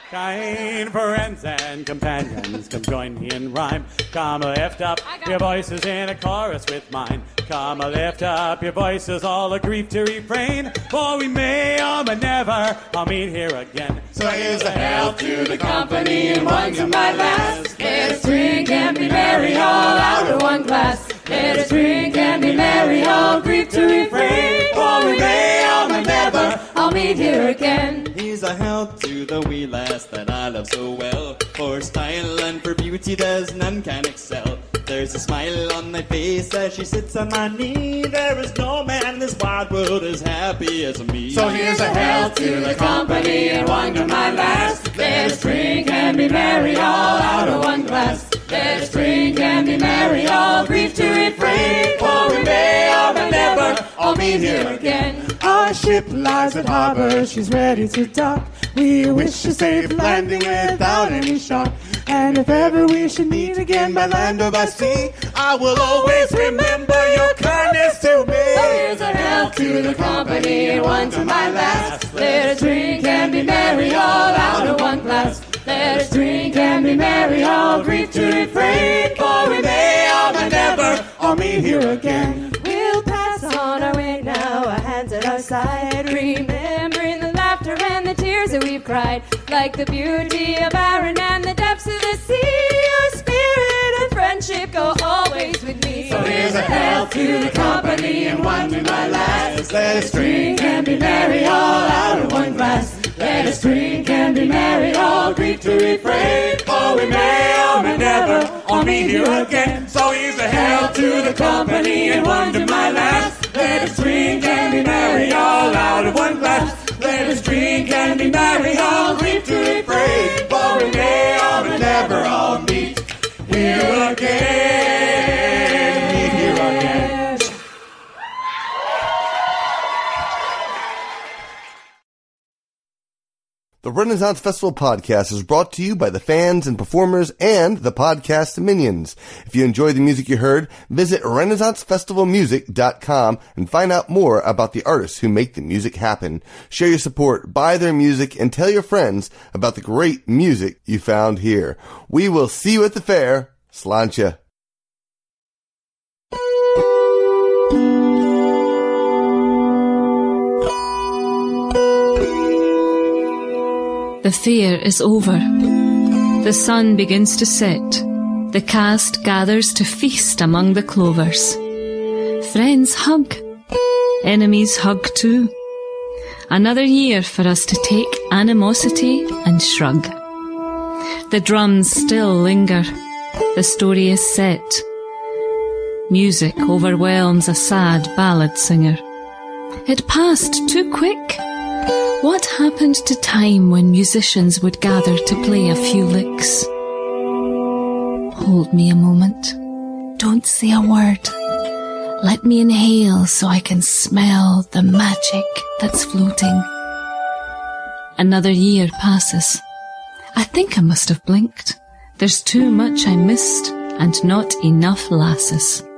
Kind friends and companions, come join me in rhyme. Come lift up your voices in a chorus with mine. Come lift up your voices, all agree to refrain. For we may or may never all meet here again. So here's a health to the company and one to my last. Let us drink and be merry, all out of one glass. Let us drink and be merry, all grief to refrain. For we may or may never all meet here again. Here's a health to the wee lass that I love so well. For style and for beauty there's none can excel. There's a smile on my face as she sits on my knee. There is no man in this wide world as happy as me. So here's a health to the company and one to my last. Let us drink and be merry, all out of one glass. Let us drink and be merry, all grief to refrain. For we may or may never all meet here again. Our ship lies at harbor, she's ready to dock. We wish a safe landing without any shock. And if ever we should meet again by land or by sea, I will always remember your kindness to me. So here's a health to the company and one to my last. Let us drink and be merry, all out of one glass. Let us drink and be merry, all grief to refrain. For we may or may never all meet here again. We'll pass on our way now, our hands at our side, remembering the laughter and the tears that we've cried. Like the beauty of Arran and the depths of the sea, our spirit and friendship go always with me. So here's a health to the company and one to my last. Let us drink and be merry, all out of one glass. Let us drink and be merry, all grief to refrain. For we may or may never all meet here again. So here's a health to the company and one to my last. Let us drink and be merry, all out of one glass. Let us drink and be merry, all grief to refrain. For we may or may never all meet here again. Meet here again. The Renaissance Festival podcast is brought to you by the fans and performers and the podcast minions. If you enjoy the music you heard, visit RenaissanceFestivalMusic.com and find out more about the artists who make the music happen. Share your support, buy their music, and tell your friends about the great music you found here. We will see you at the fair. Sláinte. The fair is over. The sun begins to set. The cast gathers to feast among the clovers. Friends hug. Enemies hug too. Another year for us to take animosity and shrug. The drums still linger. The story is set. Music overwhelms a sad ballad singer. It passed too quick. What happened to time when musicians would gather to play a few licks? Hold me a moment. Don't say a word. Let me inhale so I can smell the magic that's floating. Another year passes. I think I must have blinked. There's too much I missed and not enough lasses.